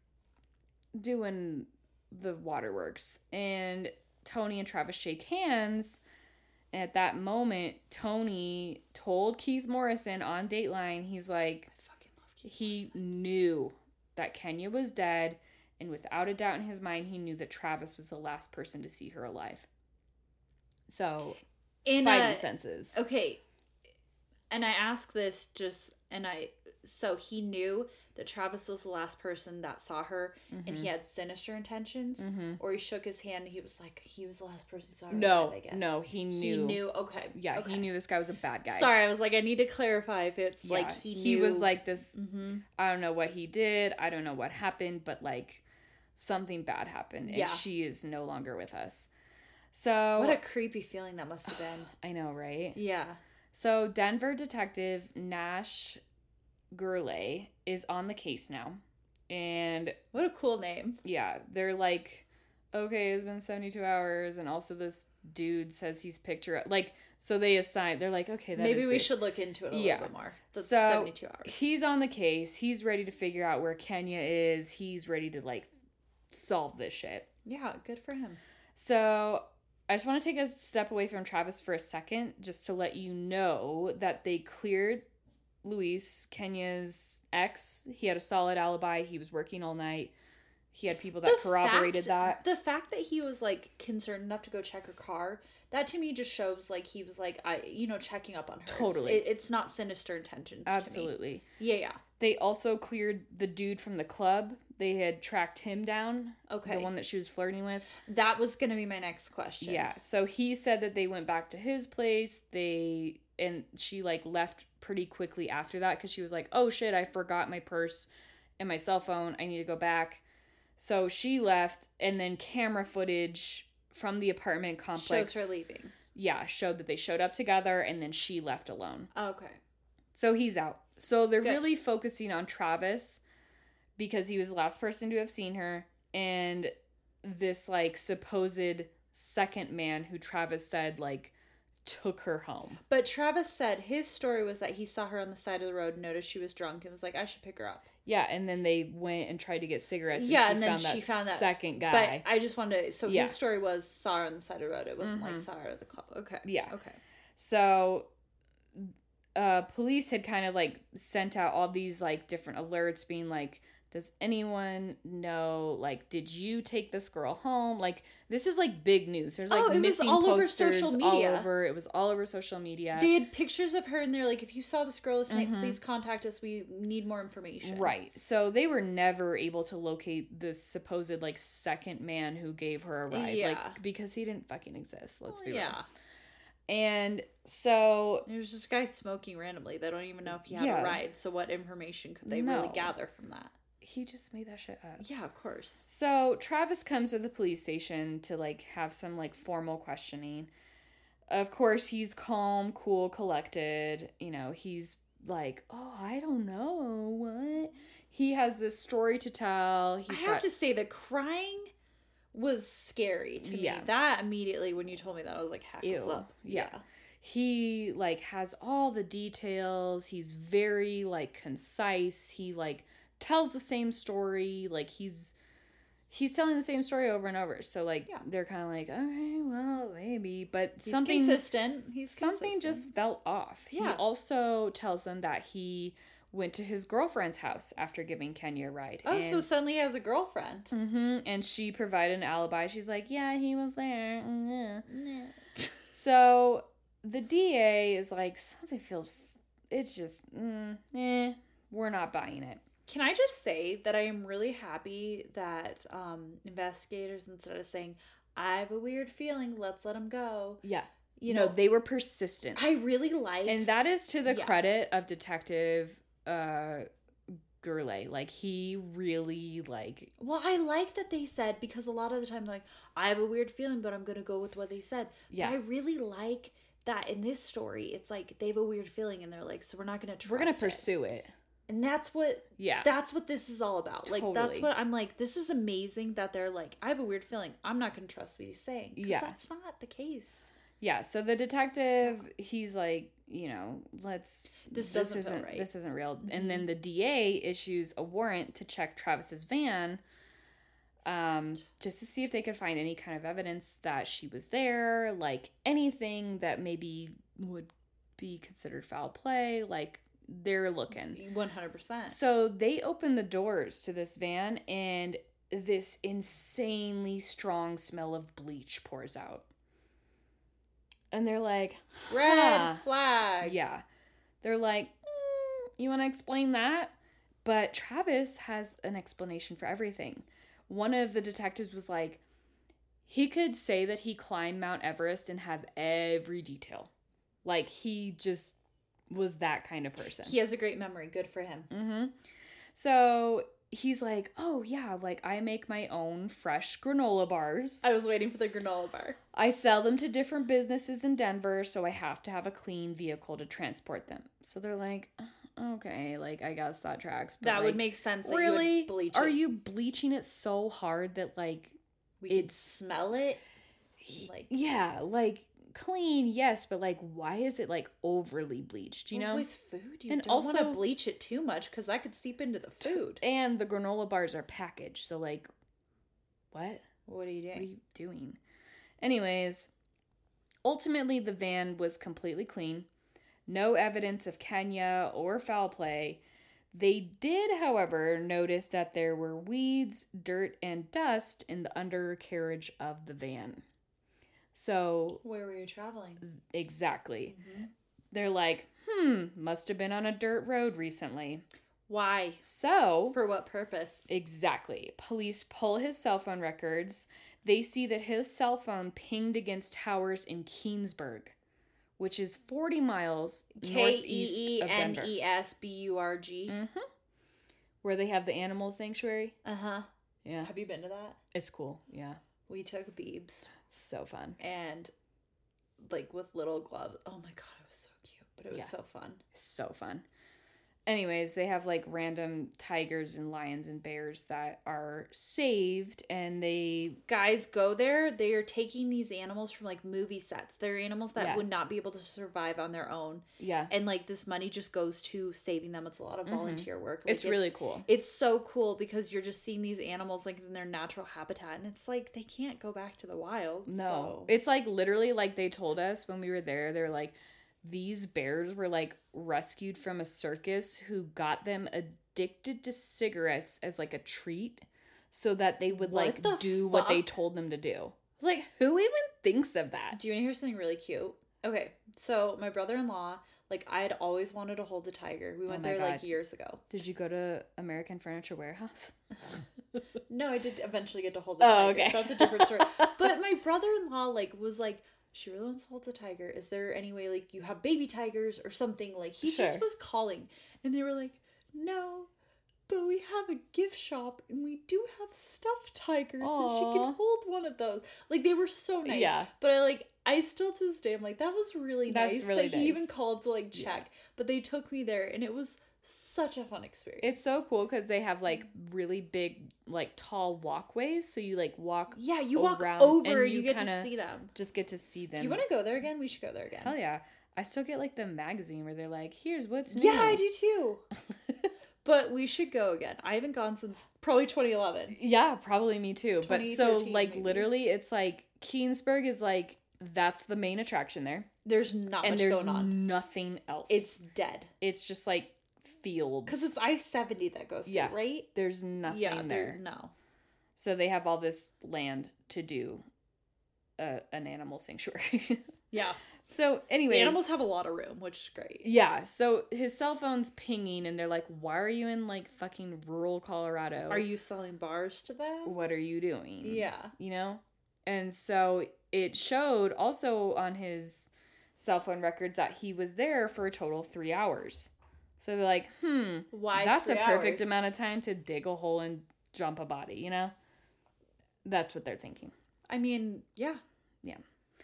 doing the waterworks, and Tony and Travis shake hands, and at that moment Tony told Keith Morrison on Dateline, he's like, I fucking love Keith Morrison. He knew that Kenya was dead, and without a doubt in his mind he knew that Travis was the last person to see her alive. So Spidey senses. Okay, and I ask this so he knew that Travis was the last person that saw her, mm-hmm. and he had sinister intentions, mm-hmm. or he shook his hand and he was like, he was the last person who saw her alive, I guess. No, he knew. He knew, okay. Yeah, okay. He knew this guy was a bad guy. Sorry, I was like, I need to clarify if it's like he knew. He was like this, mm-hmm. I don't know what he did, I don't know what happened, but, like, something bad happened, and she is no longer with us. So what a creepy feeling that must have been. I know, right? Yeah. So Denver detective Nash Gurley is on the case now, and what a cool name. Yeah, they're like, okay, it's been 72 hours, and also this dude says he's picked her up. Like, so they assign, they're like, okay, maybe we should look into it a little bit more. That's so 72 hours. He's on the case. He's ready to figure out where Kenya is. He's ready to, like, solve this shit. Yeah, good for him. So I just want to take a step away from Travis for a second, just to let you know that they cleared Luis, Kenya's ex. He had a solid alibi. He was working all night. He had people that corroborated that. The fact that he was, like, concerned enough to go check her car, that to me just shows, like, he was, like, checking up on her. Totally. It's not sinister intentions. Absolutely. To me. Yeah. They also cleared the dude from the club. They had tracked him down. Okay. The one that she was flirting with. That was going to be my next question. Yeah. So he said that they went back to his place. And she, like, left pretty quickly after that because she was like, oh shit, I forgot my purse and my cell phone. I need to go back. So she left, and then camera footage from the apartment complex shows her leaving. Yeah, showed that they showed up together, and then she left alone. Okay. So he's out. So they're really focusing on Travis because he was the last person to have seen her, and this, like, supposed second man who Travis said, like, took her home. But Travis said his story was that he saw her on the side of the road, noticed she was drunk, and was like, I should pick her up. Yeah, and then they went and tried to get cigarettes. Yeah, and then she found that second guy. But I just wanted to... So his story was saw her on the side of the road. It wasn't like saw her at the club. Okay. Yeah. Okay. So police had kind of like sent out all these like different alerts being like, does anyone know, like, did you take this girl home? Like, this is like big news. There's like missing posters all over. It was all over social media. They had pictures of her and they're like, if you saw this girl tonight, please contact us. We need more information. Right. So they were never able to locate this supposed like second man who gave her a ride. Yeah. Like, because he didn't fucking exist. Let's be real. Yeah. And so there's just a guy smoking randomly. They don't even know if he had a ride. So what information could they really gather from that? He just made that shit up. Yeah, of course. So Travis comes to the police station to like have some like formal questioning. Of course, he's calm, cool, collected. You know, he's like, oh, I don't know what. He has this story to tell. I have to say, the crying was scary to me. That immediately, when you told me that, I was like, hackles up. Yeah. He like has all the details. He's very like concise. He like tells the same story. Like he's telling the same story over and over. So like they're kind of like, okay, well, maybe, but he's consistent. Something just felt off. Yeah. He also tells them that he went to his girlfriend's house after giving Kenya a ride. Oh, so suddenly he has a girlfriend. Mm-hmm. And she provided an alibi. She's like, yeah, he was there. Yeah. So the DA is like, something feels, it's just, we're not buying it. Can I just say that I am really happy that investigators, instead of saying, I have a weird feeling, let's let him go. Yeah. You know, they were persistent. I really like. And that is to the credit of Detective Gurley. Like, he really, like... Well, I like that they said, because a lot of the time, like, I have a weird feeling, but I'm going to go with what they said. Yeah. But I really like that in this story, it's like, they have a weird feeling, and they're like, so we're not going to trust it. We're going to pursue it. And that's what this is all about. Totally. Like, that's what I'm like, this is amazing that they're like, I have a weird feeling. I'm not going to trust what he's saying. Because that's not the case. Yeah, so the detective, he's like, you know, this isn't right. This isn't real. Mm-hmm. And then the DA issues a warrant to check Travis's van, just to see if they could find any kind of evidence that she was there, like anything that maybe would be considered foul play, like they're looking. 100%. So they open the doors to this van and this insanely strong smell of bleach pours out. And they're like, red flag. Yeah. They're like, you want to explain that? But Travis has an explanation for everything. One of the detectives was like, he could say that he climbed Mount Everest and have every detail. Like, he just was that kind of person. He has a great memory. Good for him. Mm-hmm. So he's like, oh yeah, like I make my own fresh granola bars. I was waiting for the granola bar. I sell them to different businesses in Denver, so I have to have a clean vehicle to transport them. So they're like, okay, like I guess that tracks. But that would make sense. That really? You would bleach it. Are you bleaching it so hard that like we can smell it? Like, yeah, like clean, yes, but like why is it like overly bleached, you know? With food, you don't want to bleach it too much because that could seep into the food. And the granola bars are packaged, so like what are you doing? What are you doing? Anyways, ultimately the van was completely clean. No evidence of Kenya or foul play. They did, however, notice that there were weeds, dirt, and dust in the undercarriage of the van. So... where were you traveling? Exactly. Mm-hmm. They're like, must have been on a dirt road recently. Why? So... for what purpose? Exactly. Police pull his cell phone records. They see that his cell phone pinged against towers in Keensburg, which is 40 miles northeast of Denver. Kenesburg. Mm-hmm. Where they have the animal sanctuary. Uh-huh. Yeah. Have you been to that? It's cool. Yeah. We took Beebs. So fun. And like with little gloves. Oh my god, it was so cute. But it was so fun. So fun. Anyways, they have like random tigers and lions and bears that are saved, and they... guys, go there. They are taking these animals from like movie sets. They're animals that would not be able to survive on their own. Yeah. And like this money just goes to saving them. It's a lot of volunteer work. Like, it's really cool. It's so cool because you're just seeing these animals like in their natural habitat, and it's like they can't go back to the wild. No. So. It's like literally like they told us when we were there, they're like, these bears were like rescued from a circus who got them addicted to cigarettes as like a treat so that they would What like the do what they fuck? told them to do. Like, who even thinks of that? Do you want to hear something really cute? Okay, so my brother-in-law, like, I had always wanted to hold a tiger. We went my there like God. years ago. Did you go to American Furniture Warehouse? No, I did eventually get to hold the Oh, tiger. okay. So that's a different story. But my brother-in-law like was like, she really wants to hold the tiger. Is there any way like you have baby tigers or something? Like he Sure. just was calling, and they were like, no, but we have a gift shop and we do have stuffed tigers, and she Aw. can hold one of those. Like they were so nice. Yeah. But I still to this day I'm like, that was really That's nice really that he even nice. called to like Yeah. check. But they took me there and it was such a fun experience. It's so cool because they have like really big, like tall walkways. So you like walk, yeah, you walk around over and and you get to kinda see them. just get to see them. Do you want to go there again? We should go there again. Hell yeah. I still get like the magazine where they're like, here's what's new. Yeah, I do too. But we should go again. I haven't gone since probably 2011. Yeah, probably me too. But so 2013 like maybe. literally it's like Keensburg is like, that's the main attraction there. There's not And much there's going on. nothing else. It's dead. It's just like fields. Because it's I-70 that goes through, Yeah. right? There's nothing Yeah, there. no. So they have all this land to do an animal sanctuary. Yeah. So anyways. The animals have a lot of room, which is great. Yeah, so his cell phone's pinging and they're like, why are you in like fucking rural Colorado? Are you selling bars to them? What are you doing? Yeah. You know? And so it showed also on his cell phone records that he was there for a total of 3 hours. So they're like, Why that's a 3 perfect hours? amount of time to dig a hole and jump a body, you know? That's what they're thinking. I mean, yeah. Yeah.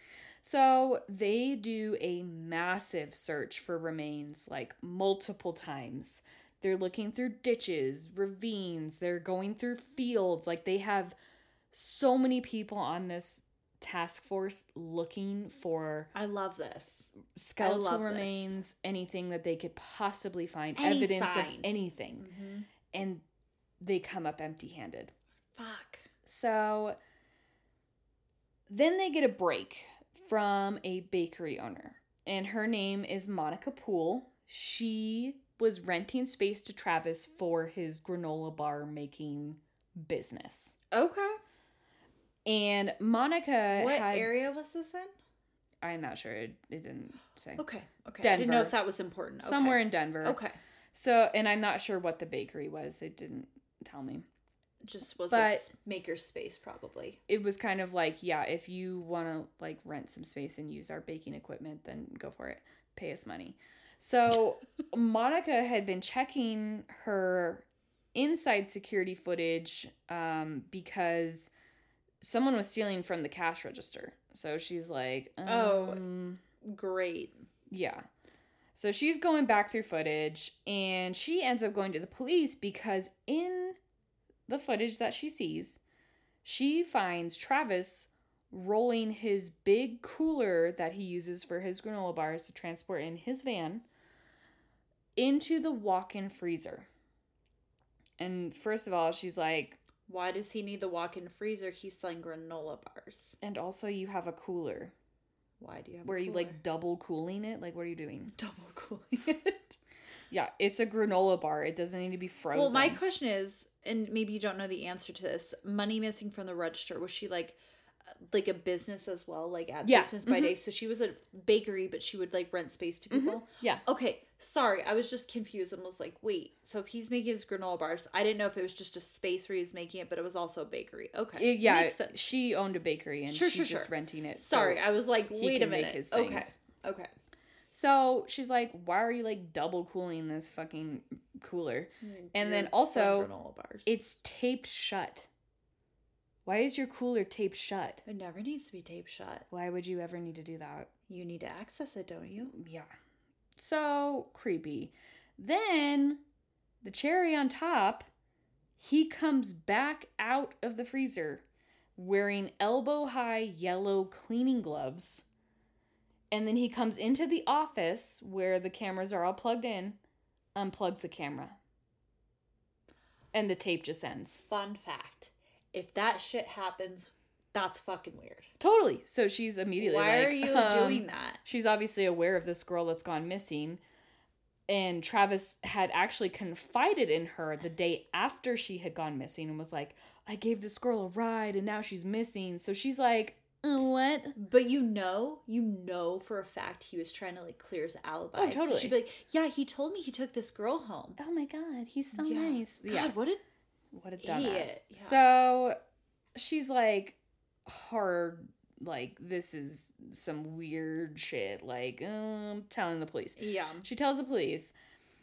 So they do a massive search for remains, like multiple times. They're looking through ditches, ravines, they're going through fields. Like they have so many people on this task force looking for I love this. skeletal love this. remains, anything that they could possibly find, Any evidence of sign. anything. Mm-hmm. And they come up empty-handed. Fuck. So then they get a break from a bakery owner, and her name is Monica Poole. She was renting space to Travis for his granola bar making business. Okay. And Monica What had, area was this in? I'm not sure, it didn't say. Okay. I didn't Denver. know if that was important. Okay. Somewhere in Denver. Okay. So, and I'm not sure what the bakery was. It didn't tell me. Just was But- a maker space probably. It was kind of like, yeah, if you want to like rent some space and use our baking equipment, then go for it. Pay us money. So Monica had been checking her inside security footage because someone was stealing from the cash register. So she's like, Oh. Great. yeah. So she's going back through footage and she ends up going to the police because in the footage that she sees, she finds Travis rolling his big cooler that he uses for his granola bars to transport in his van into the walk-in freezer. And first of all, she's like, Why does he need the walk-in freezer? He's selling granola bars. and also you have a cooler Why do you have where a you cooler? like double cooling it. Like, what are you doing? double cooling it? Yeah, it's a granola bar. It doesn't need to be frozen. Well, my question is, and maybe you don't know the answer to this, money missing from the register, was she like a business as well, like at Yeah. Business by Day? So she was a bakery, but she would like rent space to people? Yeah. Okay, sorry, I was just confused and was like, wait, so if he's making his granola bars, I didn't know if it was just a space where he was making it, but it was also a bakery. Okay. Yeah, Makes sense. she owned a bakery and Sure, she's sure, just sure. renting it. Sorry, so I was like, he wait a can make minute. his Okay. things. Okay. So she's like, why are you like double cooling this fucking cooler? And then You're also, selling granola bars. It's taped shut. Why is your cooler taped shut? It never needs to be taped shut. Why would you ever need to do that? You need to access it, don't you? Yeah. So creepy. Then, the cherry on top, he comes back out of the freezer wearing elbow-high yellow cleaning gloves. And then he comes into the office where the cameras are all plugged in, unplugs the camera. And the tape just ends. Fun fact. If that shit happens That's fucking weird. Totally. So she's immediately Why like, are you doing that? She's obviously aware of this girl that's gone missing. And Travis had actually confided in her the day after she had gone missing and was like, I gave this girl a ride and now she's missing. So she's like, what? But you know for a fact he was trying to like clear his alibi. Oh, totally. So she'd be like, yeah, he told me he took this girl home. Oh my God, he's so Yeah. nice. God, Yeah. what a dumbass. idiot. Yeah. So she's like, hard, like, this is some weird shit. Like, telling the police. Yeah. She tells the police.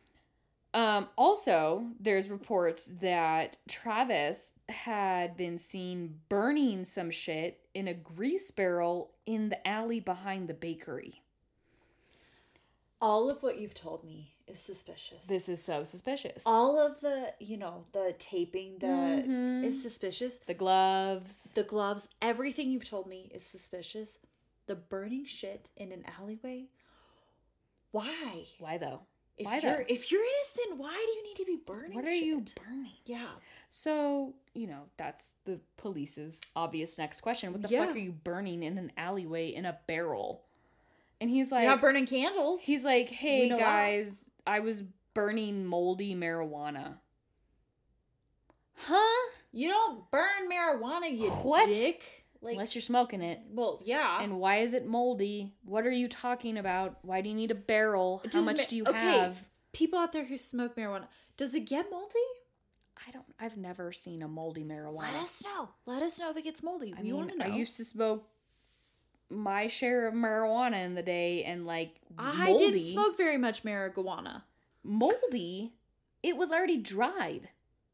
Also, there's reports that Travis had been seen burning some shit in a grease barrel in the alley behind the bakery. All of what you've told me is suspicious. This is so suspicious. All of the, the taping Mhm. is suspicious. The gloves. The gloves, everything you've told me is suspicious. The burning shit in an alleyway. Why? Why though? If Why you're though? if you're innocent, why do you need to be burning? What are shit? you burning? Yeah. So, that's the police's obvious next question. What the Yeah. fuck are you burning in an alleyway in a barrel? And he's like, You're not burning candles. he's like, hey We know guys, I was burning moldy marijuana. Huh? You don't burn marijuana, you What? dick. Like, Unless you're smoking it. well, yeah. And why is it moldy? What are you talking about? Why do you need a barrel? How much do you have? People out there who smoke marijuana, does it get moldy? I've never seen a moldy marijuana. Let us know. Let us know if it gets moldy. I We want to know. I used to smoke my share of marijuana in the day, and like I moldy, didn't smoke very much marijuana. moldy, it was already dried.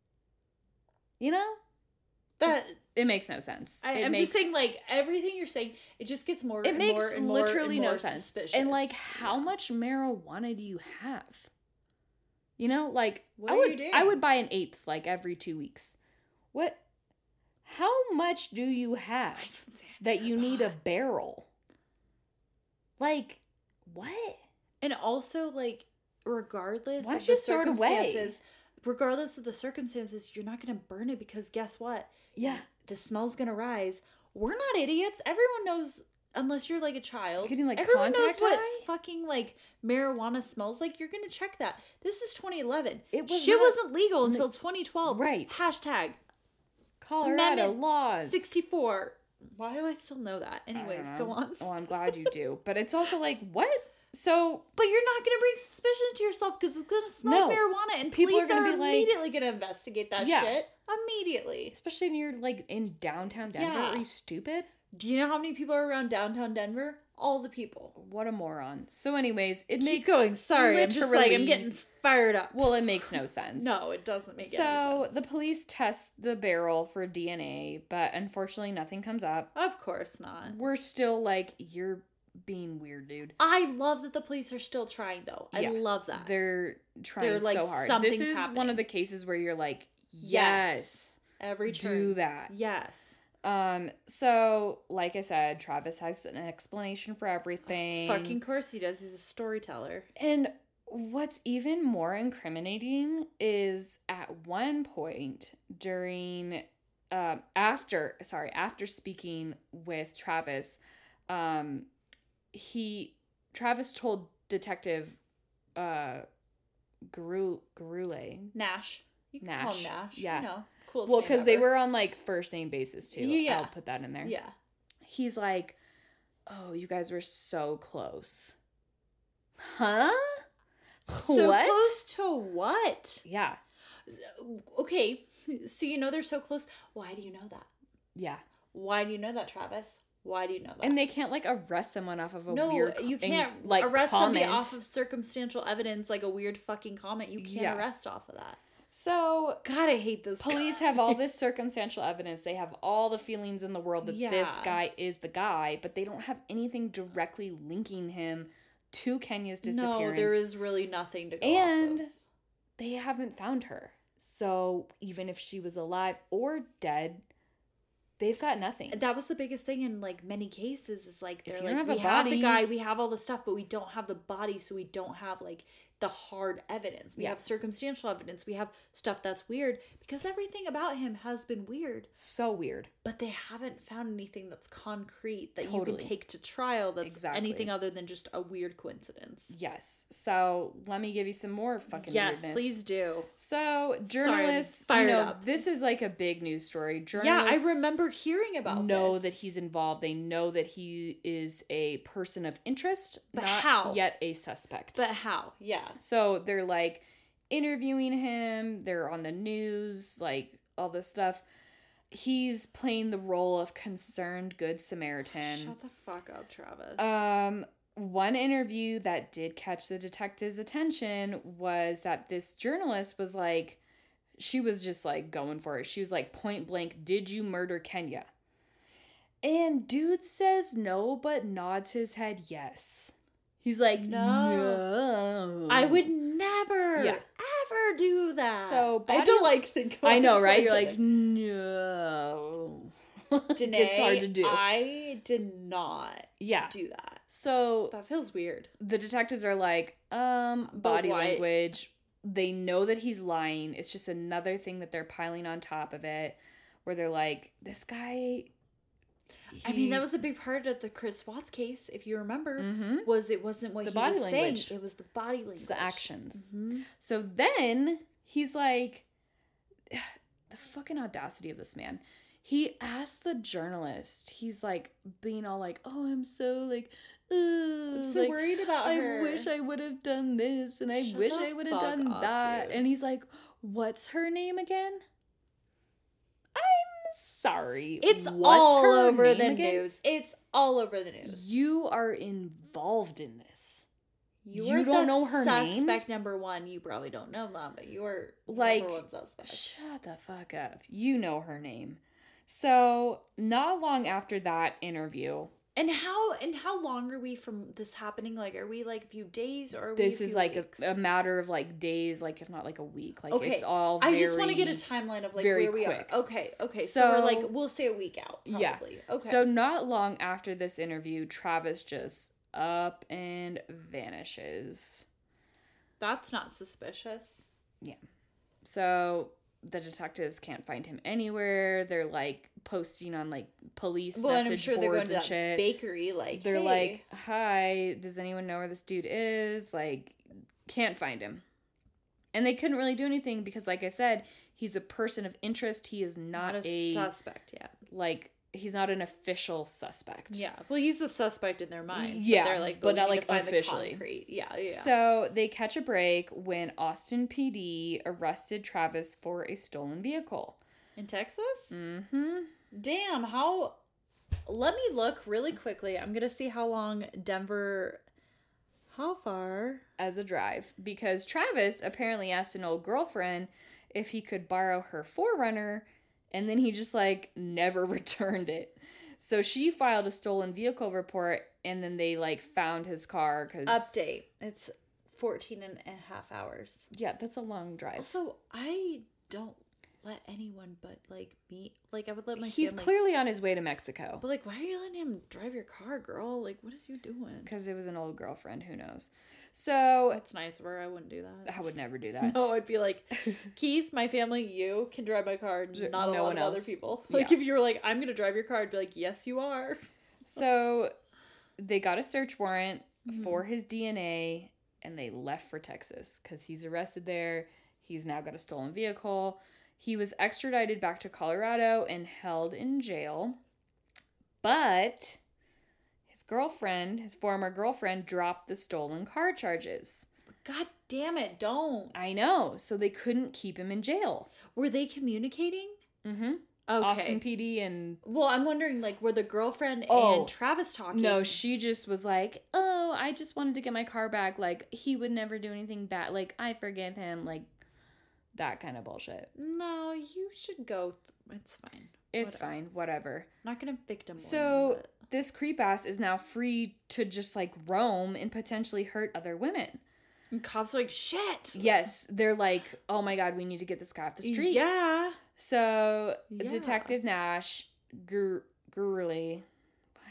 That It makes no sense. I'm just saying, like, everything you're saying, it just gets more. it and makes more and more literally and no more sense. Suspicious. And like, how much marijuana do you have? Like, What I are would you doing? I would buy an eighth like every 2 weeks. What? How much do you have I can say I that never you need a bought. barrel? Like, what? And also, like, regardless Why don't of you the throw it away? circumstances, you're not going to burn it because guess what? Yeah. The smell's going to rise. We're not idiots. Everyone knows, unless you're like a child. Getting, like, everyone knows contact what high? fucking like marijuana smells like. You're going to check that. This is 2011. It was Shit not- wasn't legal until 2012. Right. Hashtag Colorado Amendment laws. 64. Why do I still know that? I don't Anyways, know. go on. Oh, I'm glad you do. But it's also like, what? So But you're not going to bring suspicion to yourself because it's going to smell like No. marijuana, and People are police gonna are be like- immediately going to investigate that Yeah. shit. Immediately. especially when you're like in downtown Denver. Yeah. Are you stupid? Do you know how many people are around downtown Denver? All the people. What a moron. So anyways, it Keep makes going. Sorry, I'm just like, I'm literally- getting fired up. Well, it makes no sense. No, it doesn't make any So sense. the police test the barrel for DNA, but unfortunately nothing comes up. Of course not. We're still like, you're being weird, dude. I love that the police are still trying, though. I Yeah. love that. They're trying They're like, so hard. This something's is one happening. of the cases where you're like, yes, Every do turn. that. Yes. So like I said, Travis has an explanation for everything. Fucking course he does. He's a storyteller. And what's even more incriminating is at one point during after speaking with Travis, Travis told Detective Garule. Nash. You can call him Nash. Nash. Yeah. You know, coolest Well, name because they ever. were on like first name basis too. Yeah. I'll put that in there. Yeah. He's like, "Oh, you guys were so close." Huh? So What? close to what? Yeah. Okay. So you know they're so close. Why do you know that? Yeah. Why do you know that, Travis? Why do you know that? And they can't like arrest someone off of a no, weird you can't like arrest comment. somebody off of circumstantial evidence like a weird fucking comment. You can't Yeah. arrest off of that. So God, I hate this. police guy. have all this circumstantial evidence. They have all the feelings in the world that this Yeah. guy is the guy, but they don't have anything directly linking him to Kenya's disappearance. No, there is really nothing to go And off of. they haven't found her. So even if she was alive or dead, they've got nothing. That was the biggest thing in like many cases is like If they're you don't like have a we have the body- guy, we have all the stuff, but we don't have the body, so we don't have like the hard evidence. We Yeah. have circumstantial evidence. We have stuff that's weird because everything about him has been weird. So weird. But they haven't found anything that's concrete that you Totally. can take to trial that's Exactly. anything other than just a weird coincidence. Yes. So let me give you some more fucking Yes, weirdness. please do. So journalists, Sorry, I'm you fired know, up. this is like a big news story. Yeah, Journalists I remember hearing about know this. that he's involved. They know that he is a person of interest, But not how? yet a suspect. But how? Yeah. So they're like interviewing him, they're on the news, like all this stuff. He's playing the role of concerned good Samaritan. Shut the fuck up, Travis. One interview that did catch the detective's attention was that this journalist was like, she was just like going for it. She was like, point blank, did you murder Kenya? And dude says no, but nods his head yes. He's like, no. I would never, Yeah. ever do that. So I body- don't like think about I know, it right? before You're I like, did no. it. Danae, It's hard to do. I did not Yeah. do that. So That feels weird. the detectives are like, body why- language. They know that he's lying. It's just another thing that they're piling on top of it, where they're like, this guy. I mean, that was a big part of the Chris Watts case, if you remember, Mm-hmm. was it wasn't what The he body was language. saying. It was the body language. It's the actions. Mhm. So then he's like, the fucking audacity of this man. He asked the journalist, he's like being all like, oh, I'm so like, I'm so like, worried about I her. wish I would have done this and I Shut wish the I would have fuck done up, that. dude. And he's like, what's her name again? I'm sorry. It's what's all her over name the again? news. It's all over the news. You are involved in this. You You are don't the know her name? suspect number one. You probably don't know them, but you are Like, number one suspect. Shut the fuck up. You know her name. So, not long after that interview, And how long are we from this happening? Like, are we like a few days or are this we a is few like weeks? a matter of like days, like if not like a week. Like Okay. it's all I just want to get a very- timeline of like very where we quick. are. Okay. So we're So- like we'll say a week out. Probably. Yeah. Okay. So not long after this interview, Travis just up and vanishes. that's not suspicious. So the detectives can't find him anywhere. They're like posting on like police Well, and I'm message sure they're going boards to and that shit. bakery. Like They're hey. like, hi, does anyone know where this dude is? Like, can't find him. And they couldn't really do anything because, like I said, he's a person of interest. He is not a, suspect yet. like, he's not an official suspect. Yeah. Well, he's a suspect in their minds. Yeah, But they're like, but we not, need like, to find the officially. concrete. Yeah. So they catch a break when Austin PD arrested Travis for a stolen vehicle. In Texas? Mm-hmm. Damn, how... Let me look really quickly. I'm going to see how long Denver... How far? As a drive. Because Travis apparently asked an old girlfriend if he could borrow her 4Runner, and then he just, like, never returned it. So she filed a stolen vehicle report, and then they, like, found his car, because... Update. It's 14 and a half hours. Yeah, that's a long drive. Also, I don't let anyone but, like, me... Like, I would let my He's family... clearly on his way to Mexico. But, like, why are you letting him drive your car, girl? Like, what is you doing? Because it was an old girlfriend, who knows. So, That's nice of her. I wouldn't do that. I would never do that. No, I'd be like, Keith, my family, you can drive my car, not a No lot one of other else. people. Like, Yeah. if you were like, I'm going to drive your car, I'd be like, yes, you are. So they got a search warrant for his DNA and they left for Texas because he's arrested there. He's now got a stolen vehicle. He was extradited back to Colorado and held in jail. But his girlfriend, his former girlfriend, dropped the stolen car charges. God damn it, don't. I know. So they couldn't keep him in jail. Were they communicating? Mm-hmm. Okay. Austin PD and... Well, I'm wondering, like, were the girlfriend Oh. and Travis talking? No, she just was like, oh, I just wanted to get my car back. Like, he would never do anything bad. Like, I forgive him. Like, that kind of bullshit. No, you should go. It's fine. It's Whatever. fine. Whatever. Not gonna victim blame, So, but- this creep ass is now free to just, like, roam and potentially hurt other women. And cops are like, shit. Yes. They're like, oh my God, we need to get this guy off the street. Yeah. So, Yeah. Detective Nash, Gurley,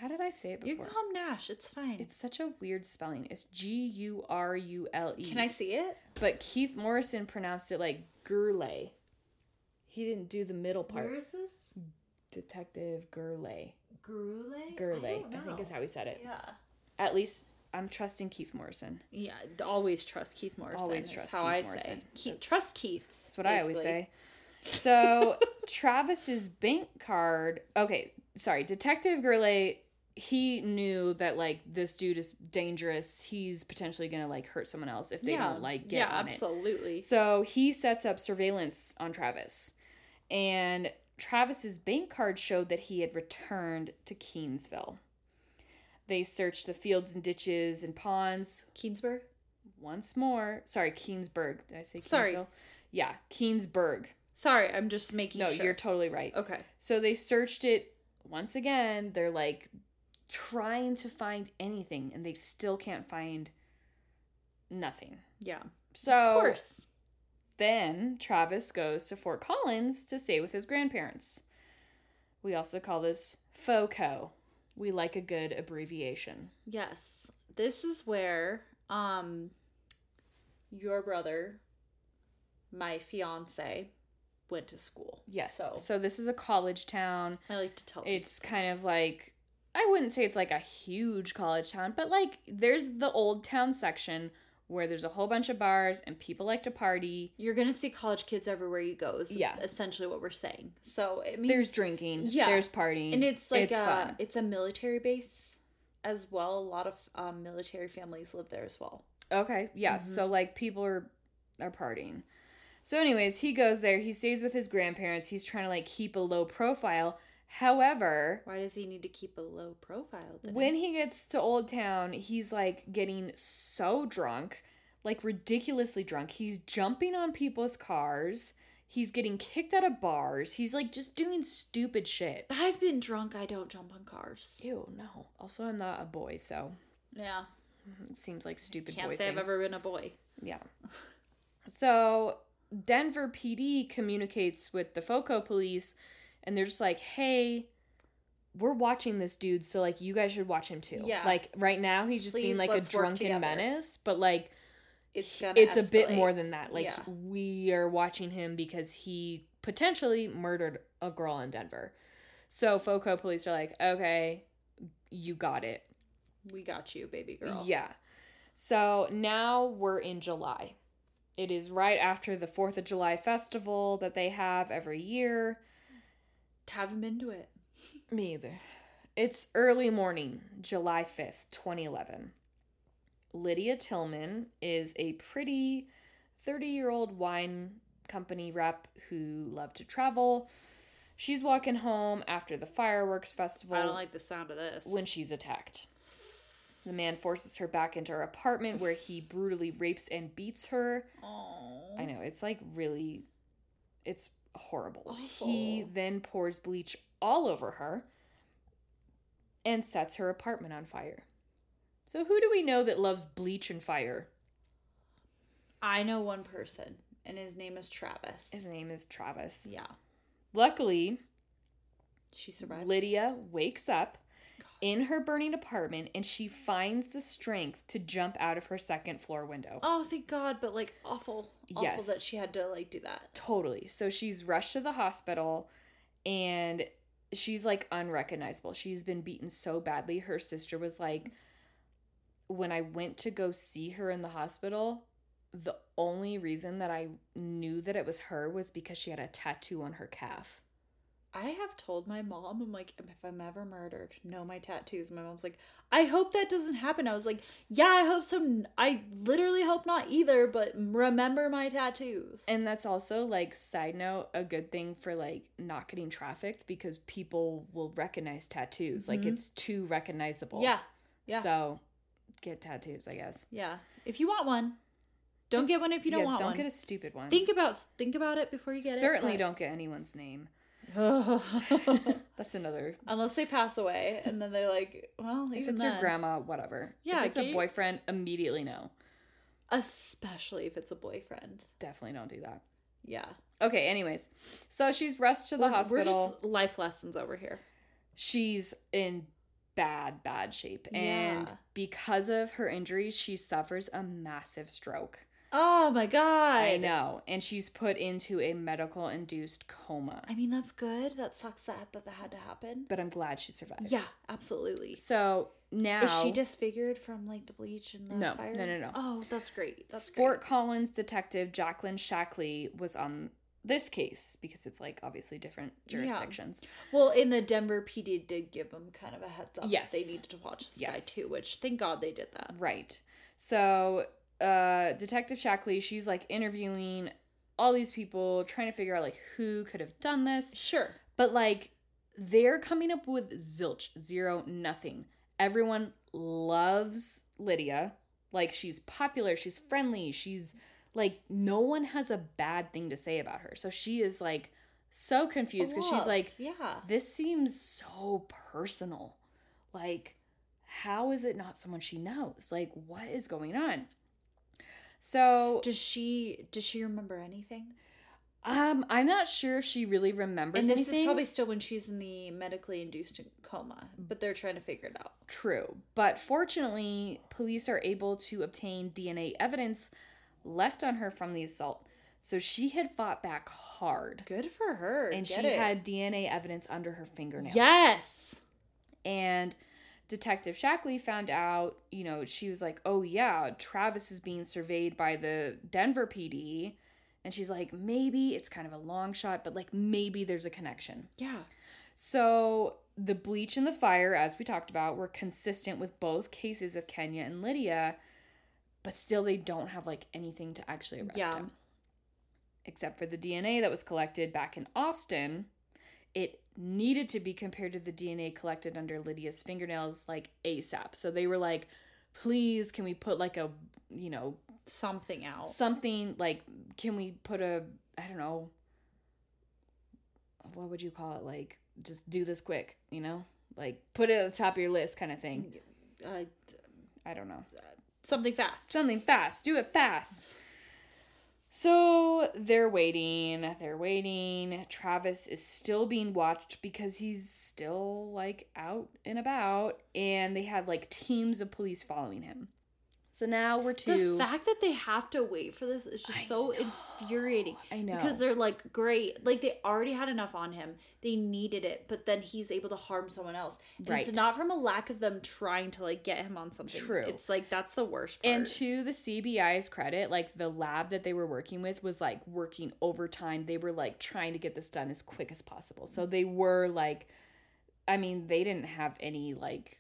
How did I say it before? You can call him Nash. It's fine. It's such a weird spelling. It's Gurule. Can I see it? But Keith Morrison pronounced it like Gurley. He didn't do the middle part. Where is this? Detective Gurley. Gurley? Gurley, I think is how he said it. Yeah. At least I'm trusting Keith Morrison. Yeah, always trust Keith Morrison. Always trust how Keith I Morrison. say. Trust Keith. That's what I always say. So Travis's bank card. Okay, sorry. Detective Gurley, he knew that like this dude is dangerous. He's potentially gonna like hurt someone else if they don't like get on absolutely. it. So he sets up surveillance on Travis, and Travis's bank card showed that he had returned to Keensville. They searched the fields and ditches and ponds. Keensburg? Once more. Sorry, Keensburg. Did I say Keensville? Sorry. Yeah, Keensburg. Sorry, I'm just making sure. No, you're totally right. Okay. So they searched it once again. They're like trying to find anything, and they still can't find nothing. Yeah. So of course. Then Travis goes to Fort Collins to stay with his grandparents. We also call this FOCO. We like a good abbreviation. Yes. This is where your brother, my fiance, went to school. Yes. So this is a college town. I like to tell It's kind of like, I wouldn't say it's like a huge college town, but like there's the old town section where there's a whole bunch of bars and people like to party. You're going to see college kids everywhere you go is essentially what we're saying. So, I mean, there's drinking, there's partying. And it's like fun. It's a military base as well. A lot of military families live there as well. Okay, yeah. Mm-hmm. So like people are partying. So anyways, he goes there. He stays with his grandparents. He's trying to like keep a low profile. However, why does he need to keep a low profile? When he gets to Old Town, he's like getting so drunk, like ridiculously drunk. He's jumping on people's cars. He's getting kicked out of bars. He's like just doing stupid shit. I've been drunk. I don't jump on cars. Ew, no. Also, I'm not a boy, so yeah, it seems like stupid. Can't boy say things. I've ever been a boy. Yeah. So Denver PD communicates with the FOCO police. And they're just like, hey, we're watching this dude, so, like, you guys should watch him, too. Yeah. Like, right now, he's just being, like, a drunken menace. But, like, it's a bit more than that. Like, we are watching him because he potentially murdered a girl in Denver. So, FOCO police are like, okay, you got it. We got you, baby girl. Yeah. So, now we're in July. It is right after the 4th of July festival that they have every year. Haven't been to it. Me either. It's early morning, July 5th, 2011. Lydia Tillman is a pretty 30-year-old wine company rep who loved to travel. She's walking home after the fireworks festival. I don't like the sound of this. When she's attacked. The man forces her back into her apartment where he brutally rapes and beats her. Oh. I know, it's like really... It's horrible. Awful. He then pours bleach all over her and sets her apartment on fire. So who do we know that loves bleach and fire? I know one person, and his name is Travis. His name is Travis. Yeah. Luckily, she survives. Lydia wakes up in her burning apartment, and she finds the strength to jump out of her second floor window. Oh, thank God, but like awful. Yes. Awful that she had to like do that. Totally. So she's rushed to the hospital, and she's like unrecognizable. She's been beaten so badly. Her sister was like, when I went to go see her in the hospital, the only reason that I knew that it was her was because she had a tattoo on her calf. I have told my mom, I'm like, if I'm ever murdered, know my tattoos. My mom's like, I hope that doesn't happen. I was like, yeah, I hope so. I literally hope not either, but remember my tattoos. And that's also, like, side note, a good thing for, like, not getting trafficked because people will recognize tattoos. Mm-hmm. Like, it's too recognizable. Yeah. Yeah. So, get tattoos, I guess. Yeah. If you want one, don't get one if you don't want one. Don't get a stupid one. Think about it before you get Certainly don't get anyone's name. That's another. Unless they pass away, and then they're like, well, if it's your grandma, whatever. Yeah, if it's a boyfriend, immediately no. Especially if it's a boyfriend. Definitely don't do that. Yeah. Okay. Anyways, so she's rushed to the hospital. We're just life lessons over here. She's in bad shape. And Yeah. because of her injuries, she suffers a massive stroke. Oh my God. I know. And she's put into a medical induced coma. I mean, that's good. That sucks that had to happen. But I'm glad she survived. Yeah, absolutely. So now... Is she disfigured from like the bleach and the fire? No. Oh, that's great. That's great. Fort Collins detective Jacqueline Shackley was on this case because it's like obviously different jurisdictions. Yeah. Well, in the Denver PD did give them kind of a heads up. Yes. They needed to watch this guy too, which thank God they did that. Right. So, Detective Shackley, she's like interviewing all these people, trying to figure out like who could have done this. Sure. But like they're coming up with zilch, zero, nothing. Everyone loves Lydia. Like she's popular, she's friendly, she's like, no one has a bad thing to say about her. So she is like so confused because she's like, yeah, this seems so personal. Like, how is it not someone she knows? Like, what is going on? So does she remember anything? I'm not sure if she really remembers anything. And this is probably still when she's in the medically induced coma, but they're trying to figure it out. True. But fortunately, police are able to obtain DNA evidence left on her from the assault. So she had fought back hard. Good for her. And she had DNA evidence under her fingernails. Yes. And Detective Shackley found out, you know, she was like, oh yeah, Travis is being surveyed by the Denver PD. And she's like, maybe it's kind of a long shot, but like maybe there's a connection. Yeah. So the bleach and the fire, as we talked about, were consistent with both cases of Kenya and Lydia. But still, they don't have, like, anything to actually arrest him. Except for the DNA that was collected back in Austin. It needed to be compared to the DNA collected under Lydia's fingernails, like, ASAP. So they were like, please, can we put, like, a, you know... something out. Something, like, can we put a, I don't know... what would you call it? Like, just do this quick, you know? Like, put it at the top of your list kind of thing. I don't know. Something fast. Something fast. Do it fast. So they're waiting. Travis is still being watched because he's still like out and about. And they had like teams of police following him. So now we're to... The fact that they have to wait for this is just infuriating. I know. Because they're like, great. Like, they already had enough on him. They needed it. But then he's able to harm someone else. And right. It's not from a lack of them trying to, like, get him on something. True. It's like, that's the worst part. And to the CBI's credit, like, the lab that they were working with was, like, working overtime. They were, like, trying to get this done as quick as possible. So they were, like... I mean, they didn't have any, like...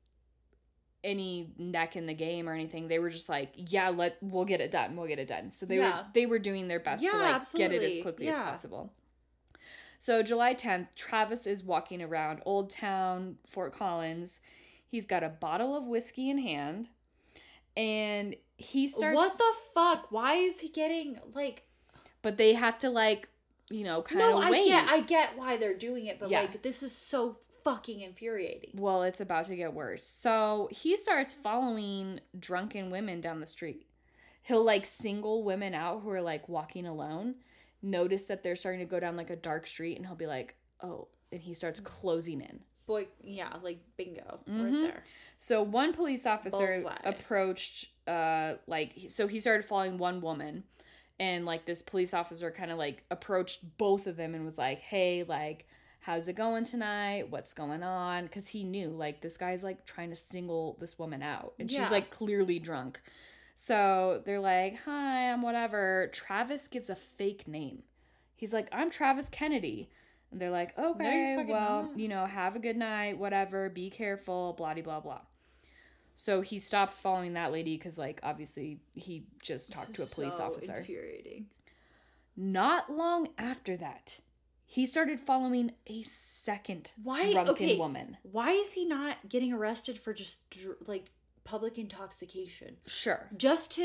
any neck in the game or anything. They were just like, yeah, we'll get it done. So they were doing their best to like get it as quickly as possible. So July 10th, Travis is walking around Old Town, Fort Collins. He's got a bottle of whiskey in hand and he starts... What the fuck? Why is he getting like... But they have to like, you know, kind of wait. I get why they're doing it, but like this is so fucking infuriating. Well, it's about to get worse. So he starts following drunken women down the street. He'll like single women out who are like walking alone, notice that they're starting to go down like a dark street, and he'll be like, oh, and he starts closing in. Boy, yeah, like bingo, right there. So one police officer approached, so he started following one woman, and like this police officer kind of like approached both of them and was like, hey, like, how's it going tonight? What's going on? Because he knew, like, this guy's, like, trying to single this woman out. And she's, like, clearly drunk. So they're like, hi, I'm whatever. Travis gives a fake name. He's like, I'm Travis Kennedy. And they're like, okay, no, well, not. You know, have a good night, whatever. Be careful, blah, blah, blah. So he stops following that lady because, like, obviously he just talked to a police officer. Infuriating. Not long after that, he started following a second drunken woman. Why is he not getting arrested for just like public intoxication? Sure. Just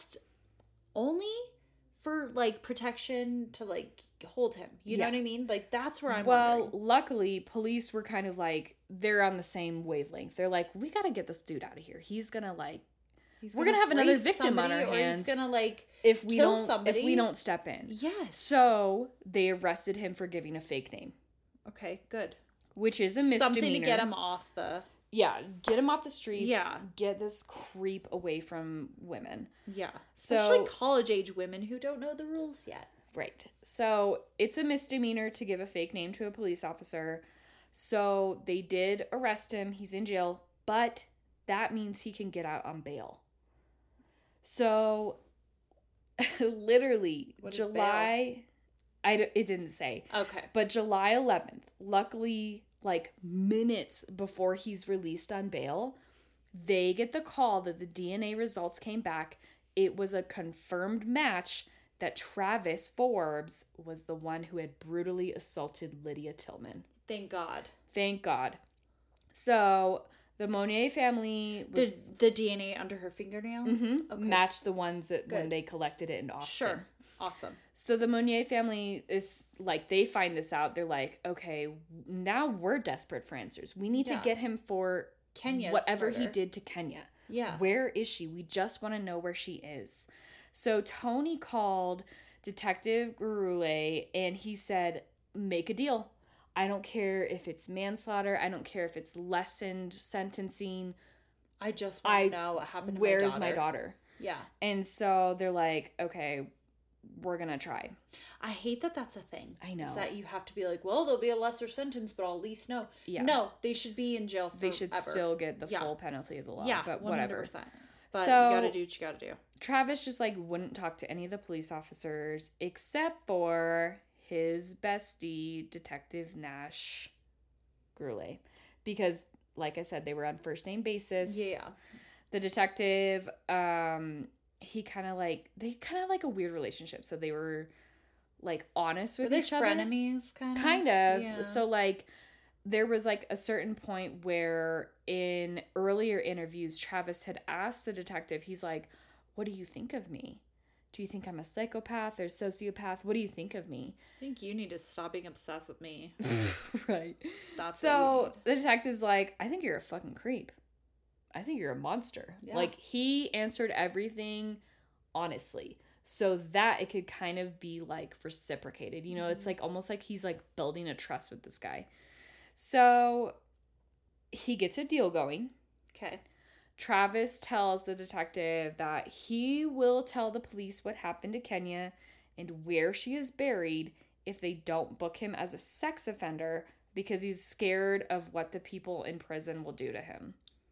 only for like protection to like hold him. You know what I mean? Like that's where I'm wondering. Luckily, police were kind of like, they're on the same wavelength. They're like, we got to get this dude out of here. He's going to like... We're gonna have another victim on our hands. He's gonna like if we don't step in. Yes. So they arrested him for giving a fake name. Okay, good. Which is a misdemeanor. Something to get him off the. Yeah, get him off the streets. Yeah. Get this creep away from women. Yeah. So, especially college-age women who don't know the rules yet. Right. So it's a misdemeanor to give a fake name to a police officer. So they did arrest him. He's in jail, but that means he can get out on bail. So literally What is July, it didn't say. Okay. But July 11th, luckily, like minutes before he's released on bail, they get the call that the DNA results came back. It was a confirmed match that Travis Forbes was the one who had brutally assaulted Lydia Tillman. Thank God. Thank God. So the Monier family was, the DNA under her fingernails matched the ones that when they collected it in Austin. Sure. Awesome. So the Monier family is like, they find this out. They're like, okay, now we're desperate for answers. We need to get him for Kenya's whatever murder. he did to Kenya. Yeah. Where is she? We just want to know where she is. So Tony called Detective Gurule and he said, make a deal. I don't care if it's manslaughter. I don't care if it's lessened sentencing. I just want to know what happened to Where is my daughter? Yeah. And so they're like, okay, we're going to try. I hate that that's a thing. I know. Is that you have to be like, well, there'll be a lesser sentence, but I'll at least know. Yeah. No, they should be in jail forever. They should still get the full penalty of the law. Yeah, but 100%. whatever. But So, you gotta do what you gotta do. Travis just like wouldn't talk to any of the police officers except for his bestie, Detective Nash Grule. Because, like I said, they were on first name basis. Yeah. The detective, they kind of like a weird relationship. So they were like honest with each other. Frenemies, kind of? Kind of. Yeah. So like there was like a certain point where in earlier interviews, Travis had asked the detective, he's like, what do you think of me? Do you think I'm a psychopath or sociopath? What do you think of me? I think you need to stop being obsessed with me. Right. That's so the detective's like, I think you're a fucking creep. I think you're a monster. Yeah. Like he answered everything honestly. So that it could kind of be like reciprocated. You know, it's like almost like he's like building a trust with this guy. So he gets a deal going. Okay. Travis tells the detective that he will tell the police what happened to Kenya and where she is buried if they don't book him as a sex offender because he's scared of what the people in prison will do to him.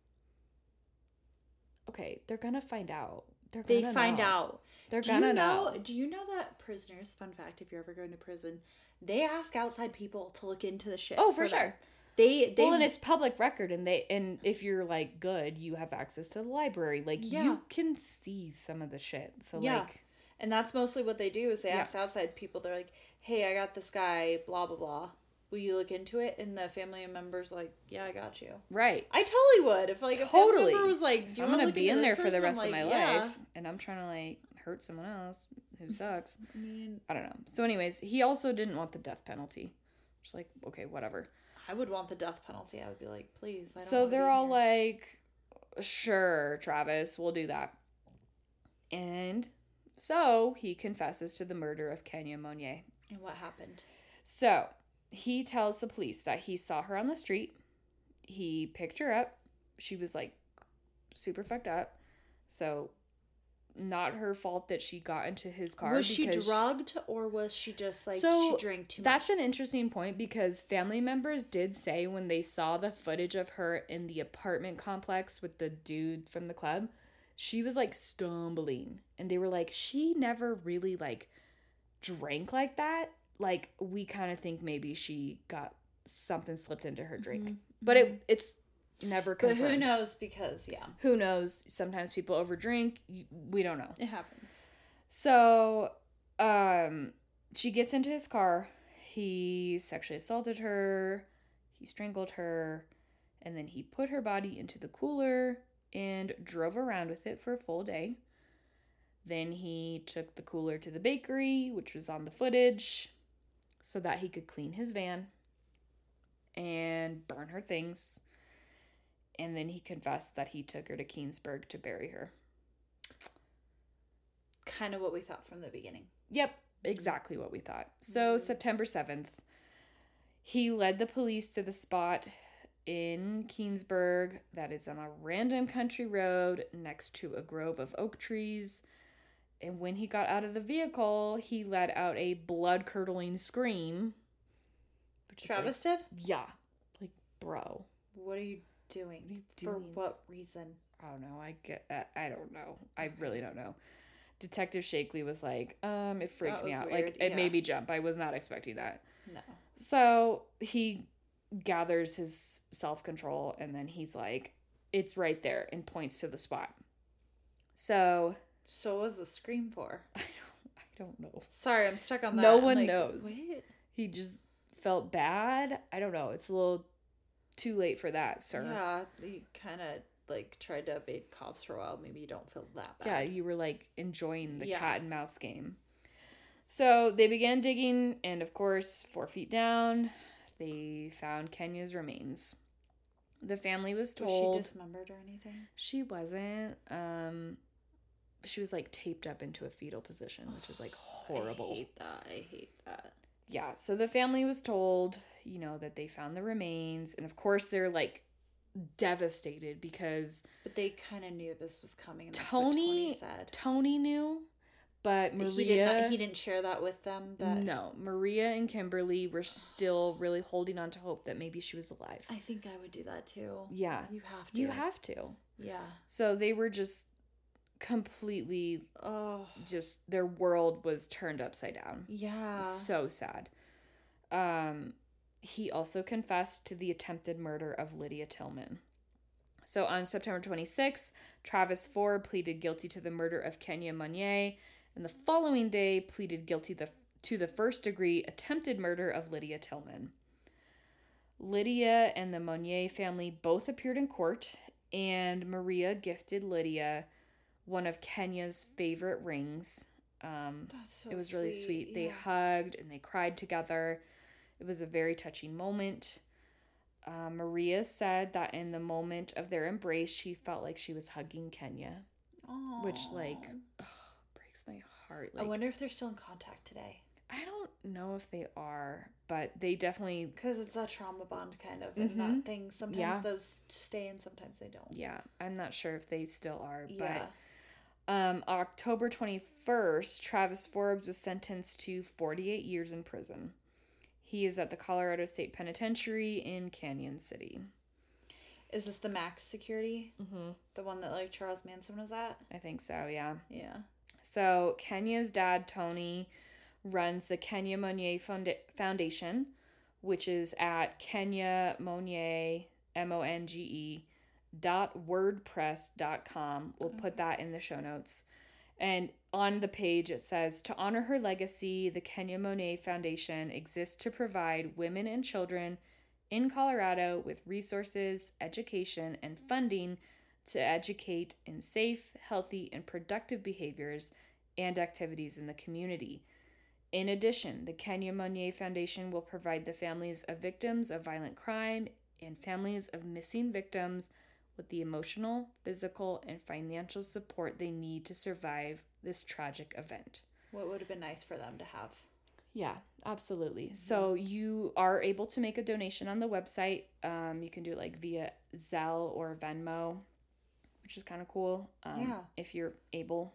Okay, they're gonna find out. They find out. They're gonna know. Do you know that prisoners, fun fact, if you're ever going to prison, they ask outside people to look into the shit. Oh, for sure. They well, and it's public record, and if you're like good, you have access to the library. Like you can see some of the shit. So like, and that's mostly what they do is they ask outside people. They're like, "Hey, I got this guy. Blah blah blah. Will you look into it?" And the family members like, "Yeah, I got you." Right. I totally would if like a family member was like, I'm gonna be in there for the rest of my life, and I'm trying to like hurt someone else who sucks. I mean, I don't know. So, anyways, he also didn't want the death penalty. Just like, okay, whatever. I would want the death penalty. I would be like, please. I don't so they're all like, sure, Travis, we'll do that. And so he confesses to the murder of Kenya Monier. And what happened? So he tells the police that he saw her on the street. He picked her up. She was like super fucked up. So not her fault that she got into his car. Was she drugged or was she just like she drank too much? That's an interesting point because family members did say when they saw the footage of her in the apartment complex with the dude from the club, she was like stumbling. And they were like, she never really like drank like that. Like we kind of think maybe she got something slipped into her drink. Mm-hmm. But it's never confirmed. But who knows because, who knows? Sometimes people overdrink. We don't know. It happens. So, she gets into his car. He sexually assaulted her. He strangled her. And then he put her body into the cooler and drove around with it for a full day. Then he took the cooler to the bakery, which was on the footage, so that he could clean his van and burn her things. And then he confessed that he took her to Keensburg to bury her. Kind of what we thought from the beginning. Yep, exactly what we thought. So September 7th, he led the police to the spot in Keensburg that is on a random country road next to a grove of oak trees. And when he got out of the vehicle, he let out a blood-curdling scream. Travis did? Yeah. Like, bro. What are you doing? What are you For doing? what reason? I don't know. I don't know. I really don't know. Detective Shakely was like, it freaked me out. Weird. Like, it made me jump. I was not expecting that. No. So he gathers his self-control and then he's like, it's right there, and points to the spot. So what was the scream for? I don't know. Sorry, I'm stuck on that. No one knows. What? He just felt bad. I don't know. It's a little too late for that, sir. Yeah, he kind of like tried to evade cops for a while. Maybe you don't feel that bad. Yeah, you were like enjoying the cat and mouse game. So they began digging, and of course, 4 feet down, they found Kenya's remains. The family was told... Was she dismembered or anything? She wasn't. She was like taped up into a fetal position, which is like horrible. I hate that. Yeah, so the family was told, that they found the remains, and of course they're like devastated because... But they kind of knew this was coming, and that's what Tony said. Tony knew, but Maria... He didn't share that with them? No, Maria and Kimberly were still really holding on to hope that maybe she was alive. I think I would do that too. Yeah. You have to. You have to. Yeah. So they were just completely... just their world was turned upside down. Yeah. So sad. He also confessed to the attempted murder of Lydia Tillman. So on September 26th, Travis Ford pleaded guilty to the murder of Kenya Monye, and the following day pleaded guilty to the first-degree attempted murder of Lydia Tillman. Lydia and the Monye family both appeared in court, and Maria gifted Lydia one of Kenya's favorite rings. That's so it was really sweet. They hugged and they cried together. It was a very touching moment. Maria said that in the moment of their embrace, she felt like she was hugging Kenya. Aww. Which, breaks my heart. I wonder if they're still in contact today. I don't know if they are, but they definitely... Because it's a trauma bond, kind of, and that thing. Sometimes those stay and sometimes they don't. Yeah, I'm not sure if they still are, Yeah. but... October 21st, Travis Forbes was sentenced to 48 years in prison. He is at the Colorado State Penitentiary in Canyon City. Is this the max security? Mm-hmm. The one that, like, Charles Manson was at? I think so, yeah. Yeah. So, Kenya's dad, Tony, runs the Kenya Monye Foundation, which is at Kenya Monye, .wordpress.com. We'll put that in the show notes. And on the page it says, to honor her legacy, the Kenya Monye Foundation exists to provide women and children in Colorado with resources, education, and funding to educate in safe, healthy, and productive behaviors and activities in the community. In addition, the Kenya Monye Foundation will provide the families of victims of violent crime and families of missing victims with the emotional, physical, and financial support they need to survive this tragic event. What would have been nice for them to have? Yeah, absolutely. Mm-hmm. So you are able to make a donation on the website. You can do it like via Zelle or Venmo, which is kind of cool. If you're able.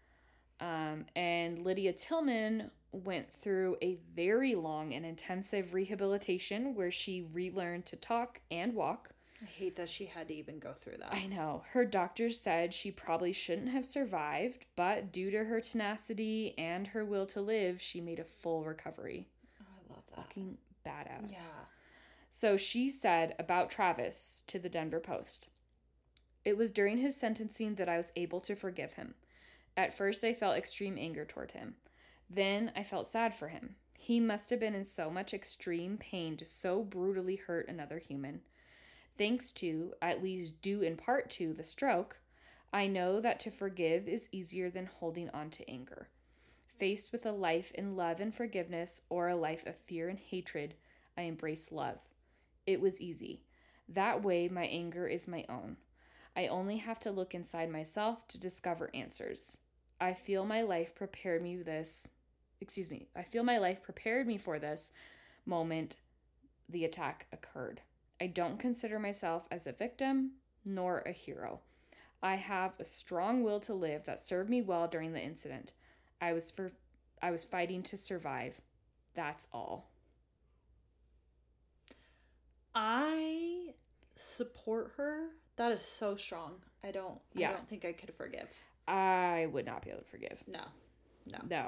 And Lydia Tillman went through a very long and intensive rehabilitation where she relearned to talk and walk. I hate that she had to even go through that. I know. Her doctors said she probably shouldn't have survived, but due to her tenacity and her will to live, she made a full recovery. Oh, I love that. Fucking badass. Yeah. So she said about Travis to the Denver Post, "It was during his sentencing that I was able to forgive him. At first, I felt extreme anger toward him. Then I felt sad for him. He must have been in so much extreme pain to so brutally hurt another human. Thanks to, at least due in part to, the stroke, I know that to forgive is easier than holding on to anger. Faced with a life in love and forgiveness or a life of fear and hatred, I embrace love. It was easy. That way, my anger is my own. I only have to look inside myself to discover answers. I feel my life prepared me for this moment the attack occurred." I don't consider myself as a victim nor a hero. I have a strong will to live that served me well during the incident. I was fighting to survive. That's all. I support her. That is so strong. I don't think I could forgive. I would not be able to forgive. No.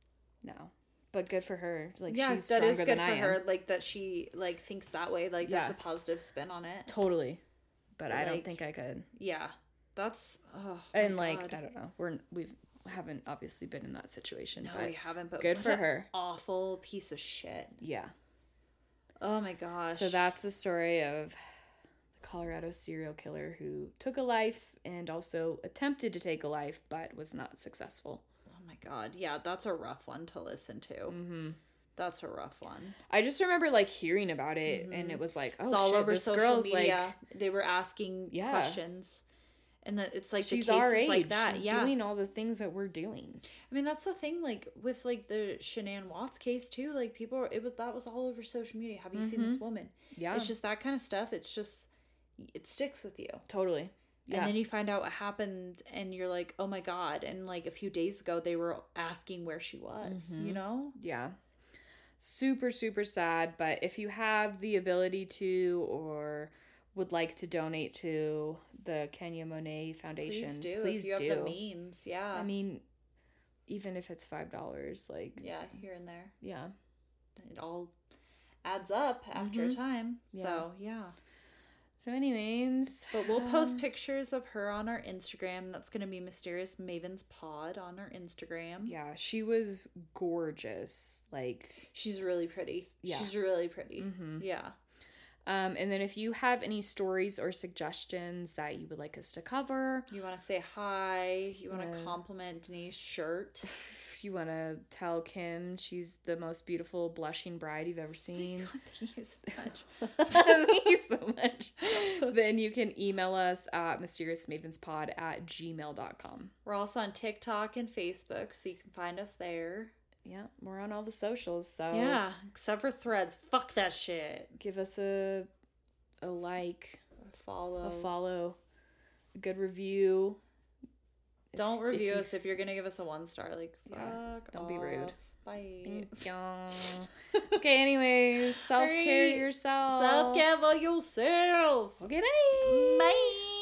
But good for her. Like, yeah, she's that is stronger good than for I her. am. Like, that she like thinks that way. Like, that's a positive spin on it. Totally. But I don't like, think I could. Yeah, that's and my like, God. I don't know. We haven't obviously been in that situation. No, but we haven't. But good what for an her. Awful piece of shit. Yeah. Oh my gosh. So that's the story of the Colorado serial killer who took a life and also attempted to take a life, but was not successful. Oh my God. Yeah, that's a rough one to listen to. Mm-hmm. That's a rough one. I just remember like hearing about it, and it was like, oh, it's all shit, over this social girl's media. like, they were asking questions, and that it's like she's the cases our age. like that. She's yeah, doing all the things that we're doing. I mean, that's the thing. Like with like the Shanann Watts case too. Like people, that was all over social media. Have you seen this woman? Yeah, it's just that kind of stuff. It's just it sticks with you. Totally. Yeah. And then you find out what happened, and you're like, oh my God. And like a few days ago, they were asking where she was. You know? Yeah. Super, super sad. But if you have the ability to, or would like to donate to the Kenya Monet Foundation, please do. If you have the means, yeah. I mean, even if it's $5, like, yeah, here and there. Yeah. It all adds up after a time. Yeah. So, yeah. So anyways. But we'll post pictures of her on our Instagram. That's going to be Mysterious Mavens Pod on our Instagram. Yeah, she was gorgeous. Like, she's really pretty. Yeah. She's really pretty. Mm-hmm. Yeah. And then if you have any stories or suggestions that you would like us to cover. You want to say hi. You want to compliment Denise's shirt. You want to tell Kim she's the most beautiful blushing bride you've ever seen. God, thank you so much. Thank you so much. Then you can email us at mysteriousmavenspod@gmail.com. We're also on TikTok and Facebook, so you can find us there. Yeah, we're on all the socials, so yeah, except for Threads. Fuck that shit. Give us a like, a follow, a good review. Don't review us if you're gonna give us a 1-star. Like, fuck don't off. be rude. Bye. Okay, anyways, self-care yourself. Self-care for yourself. Okay, bye. Bye.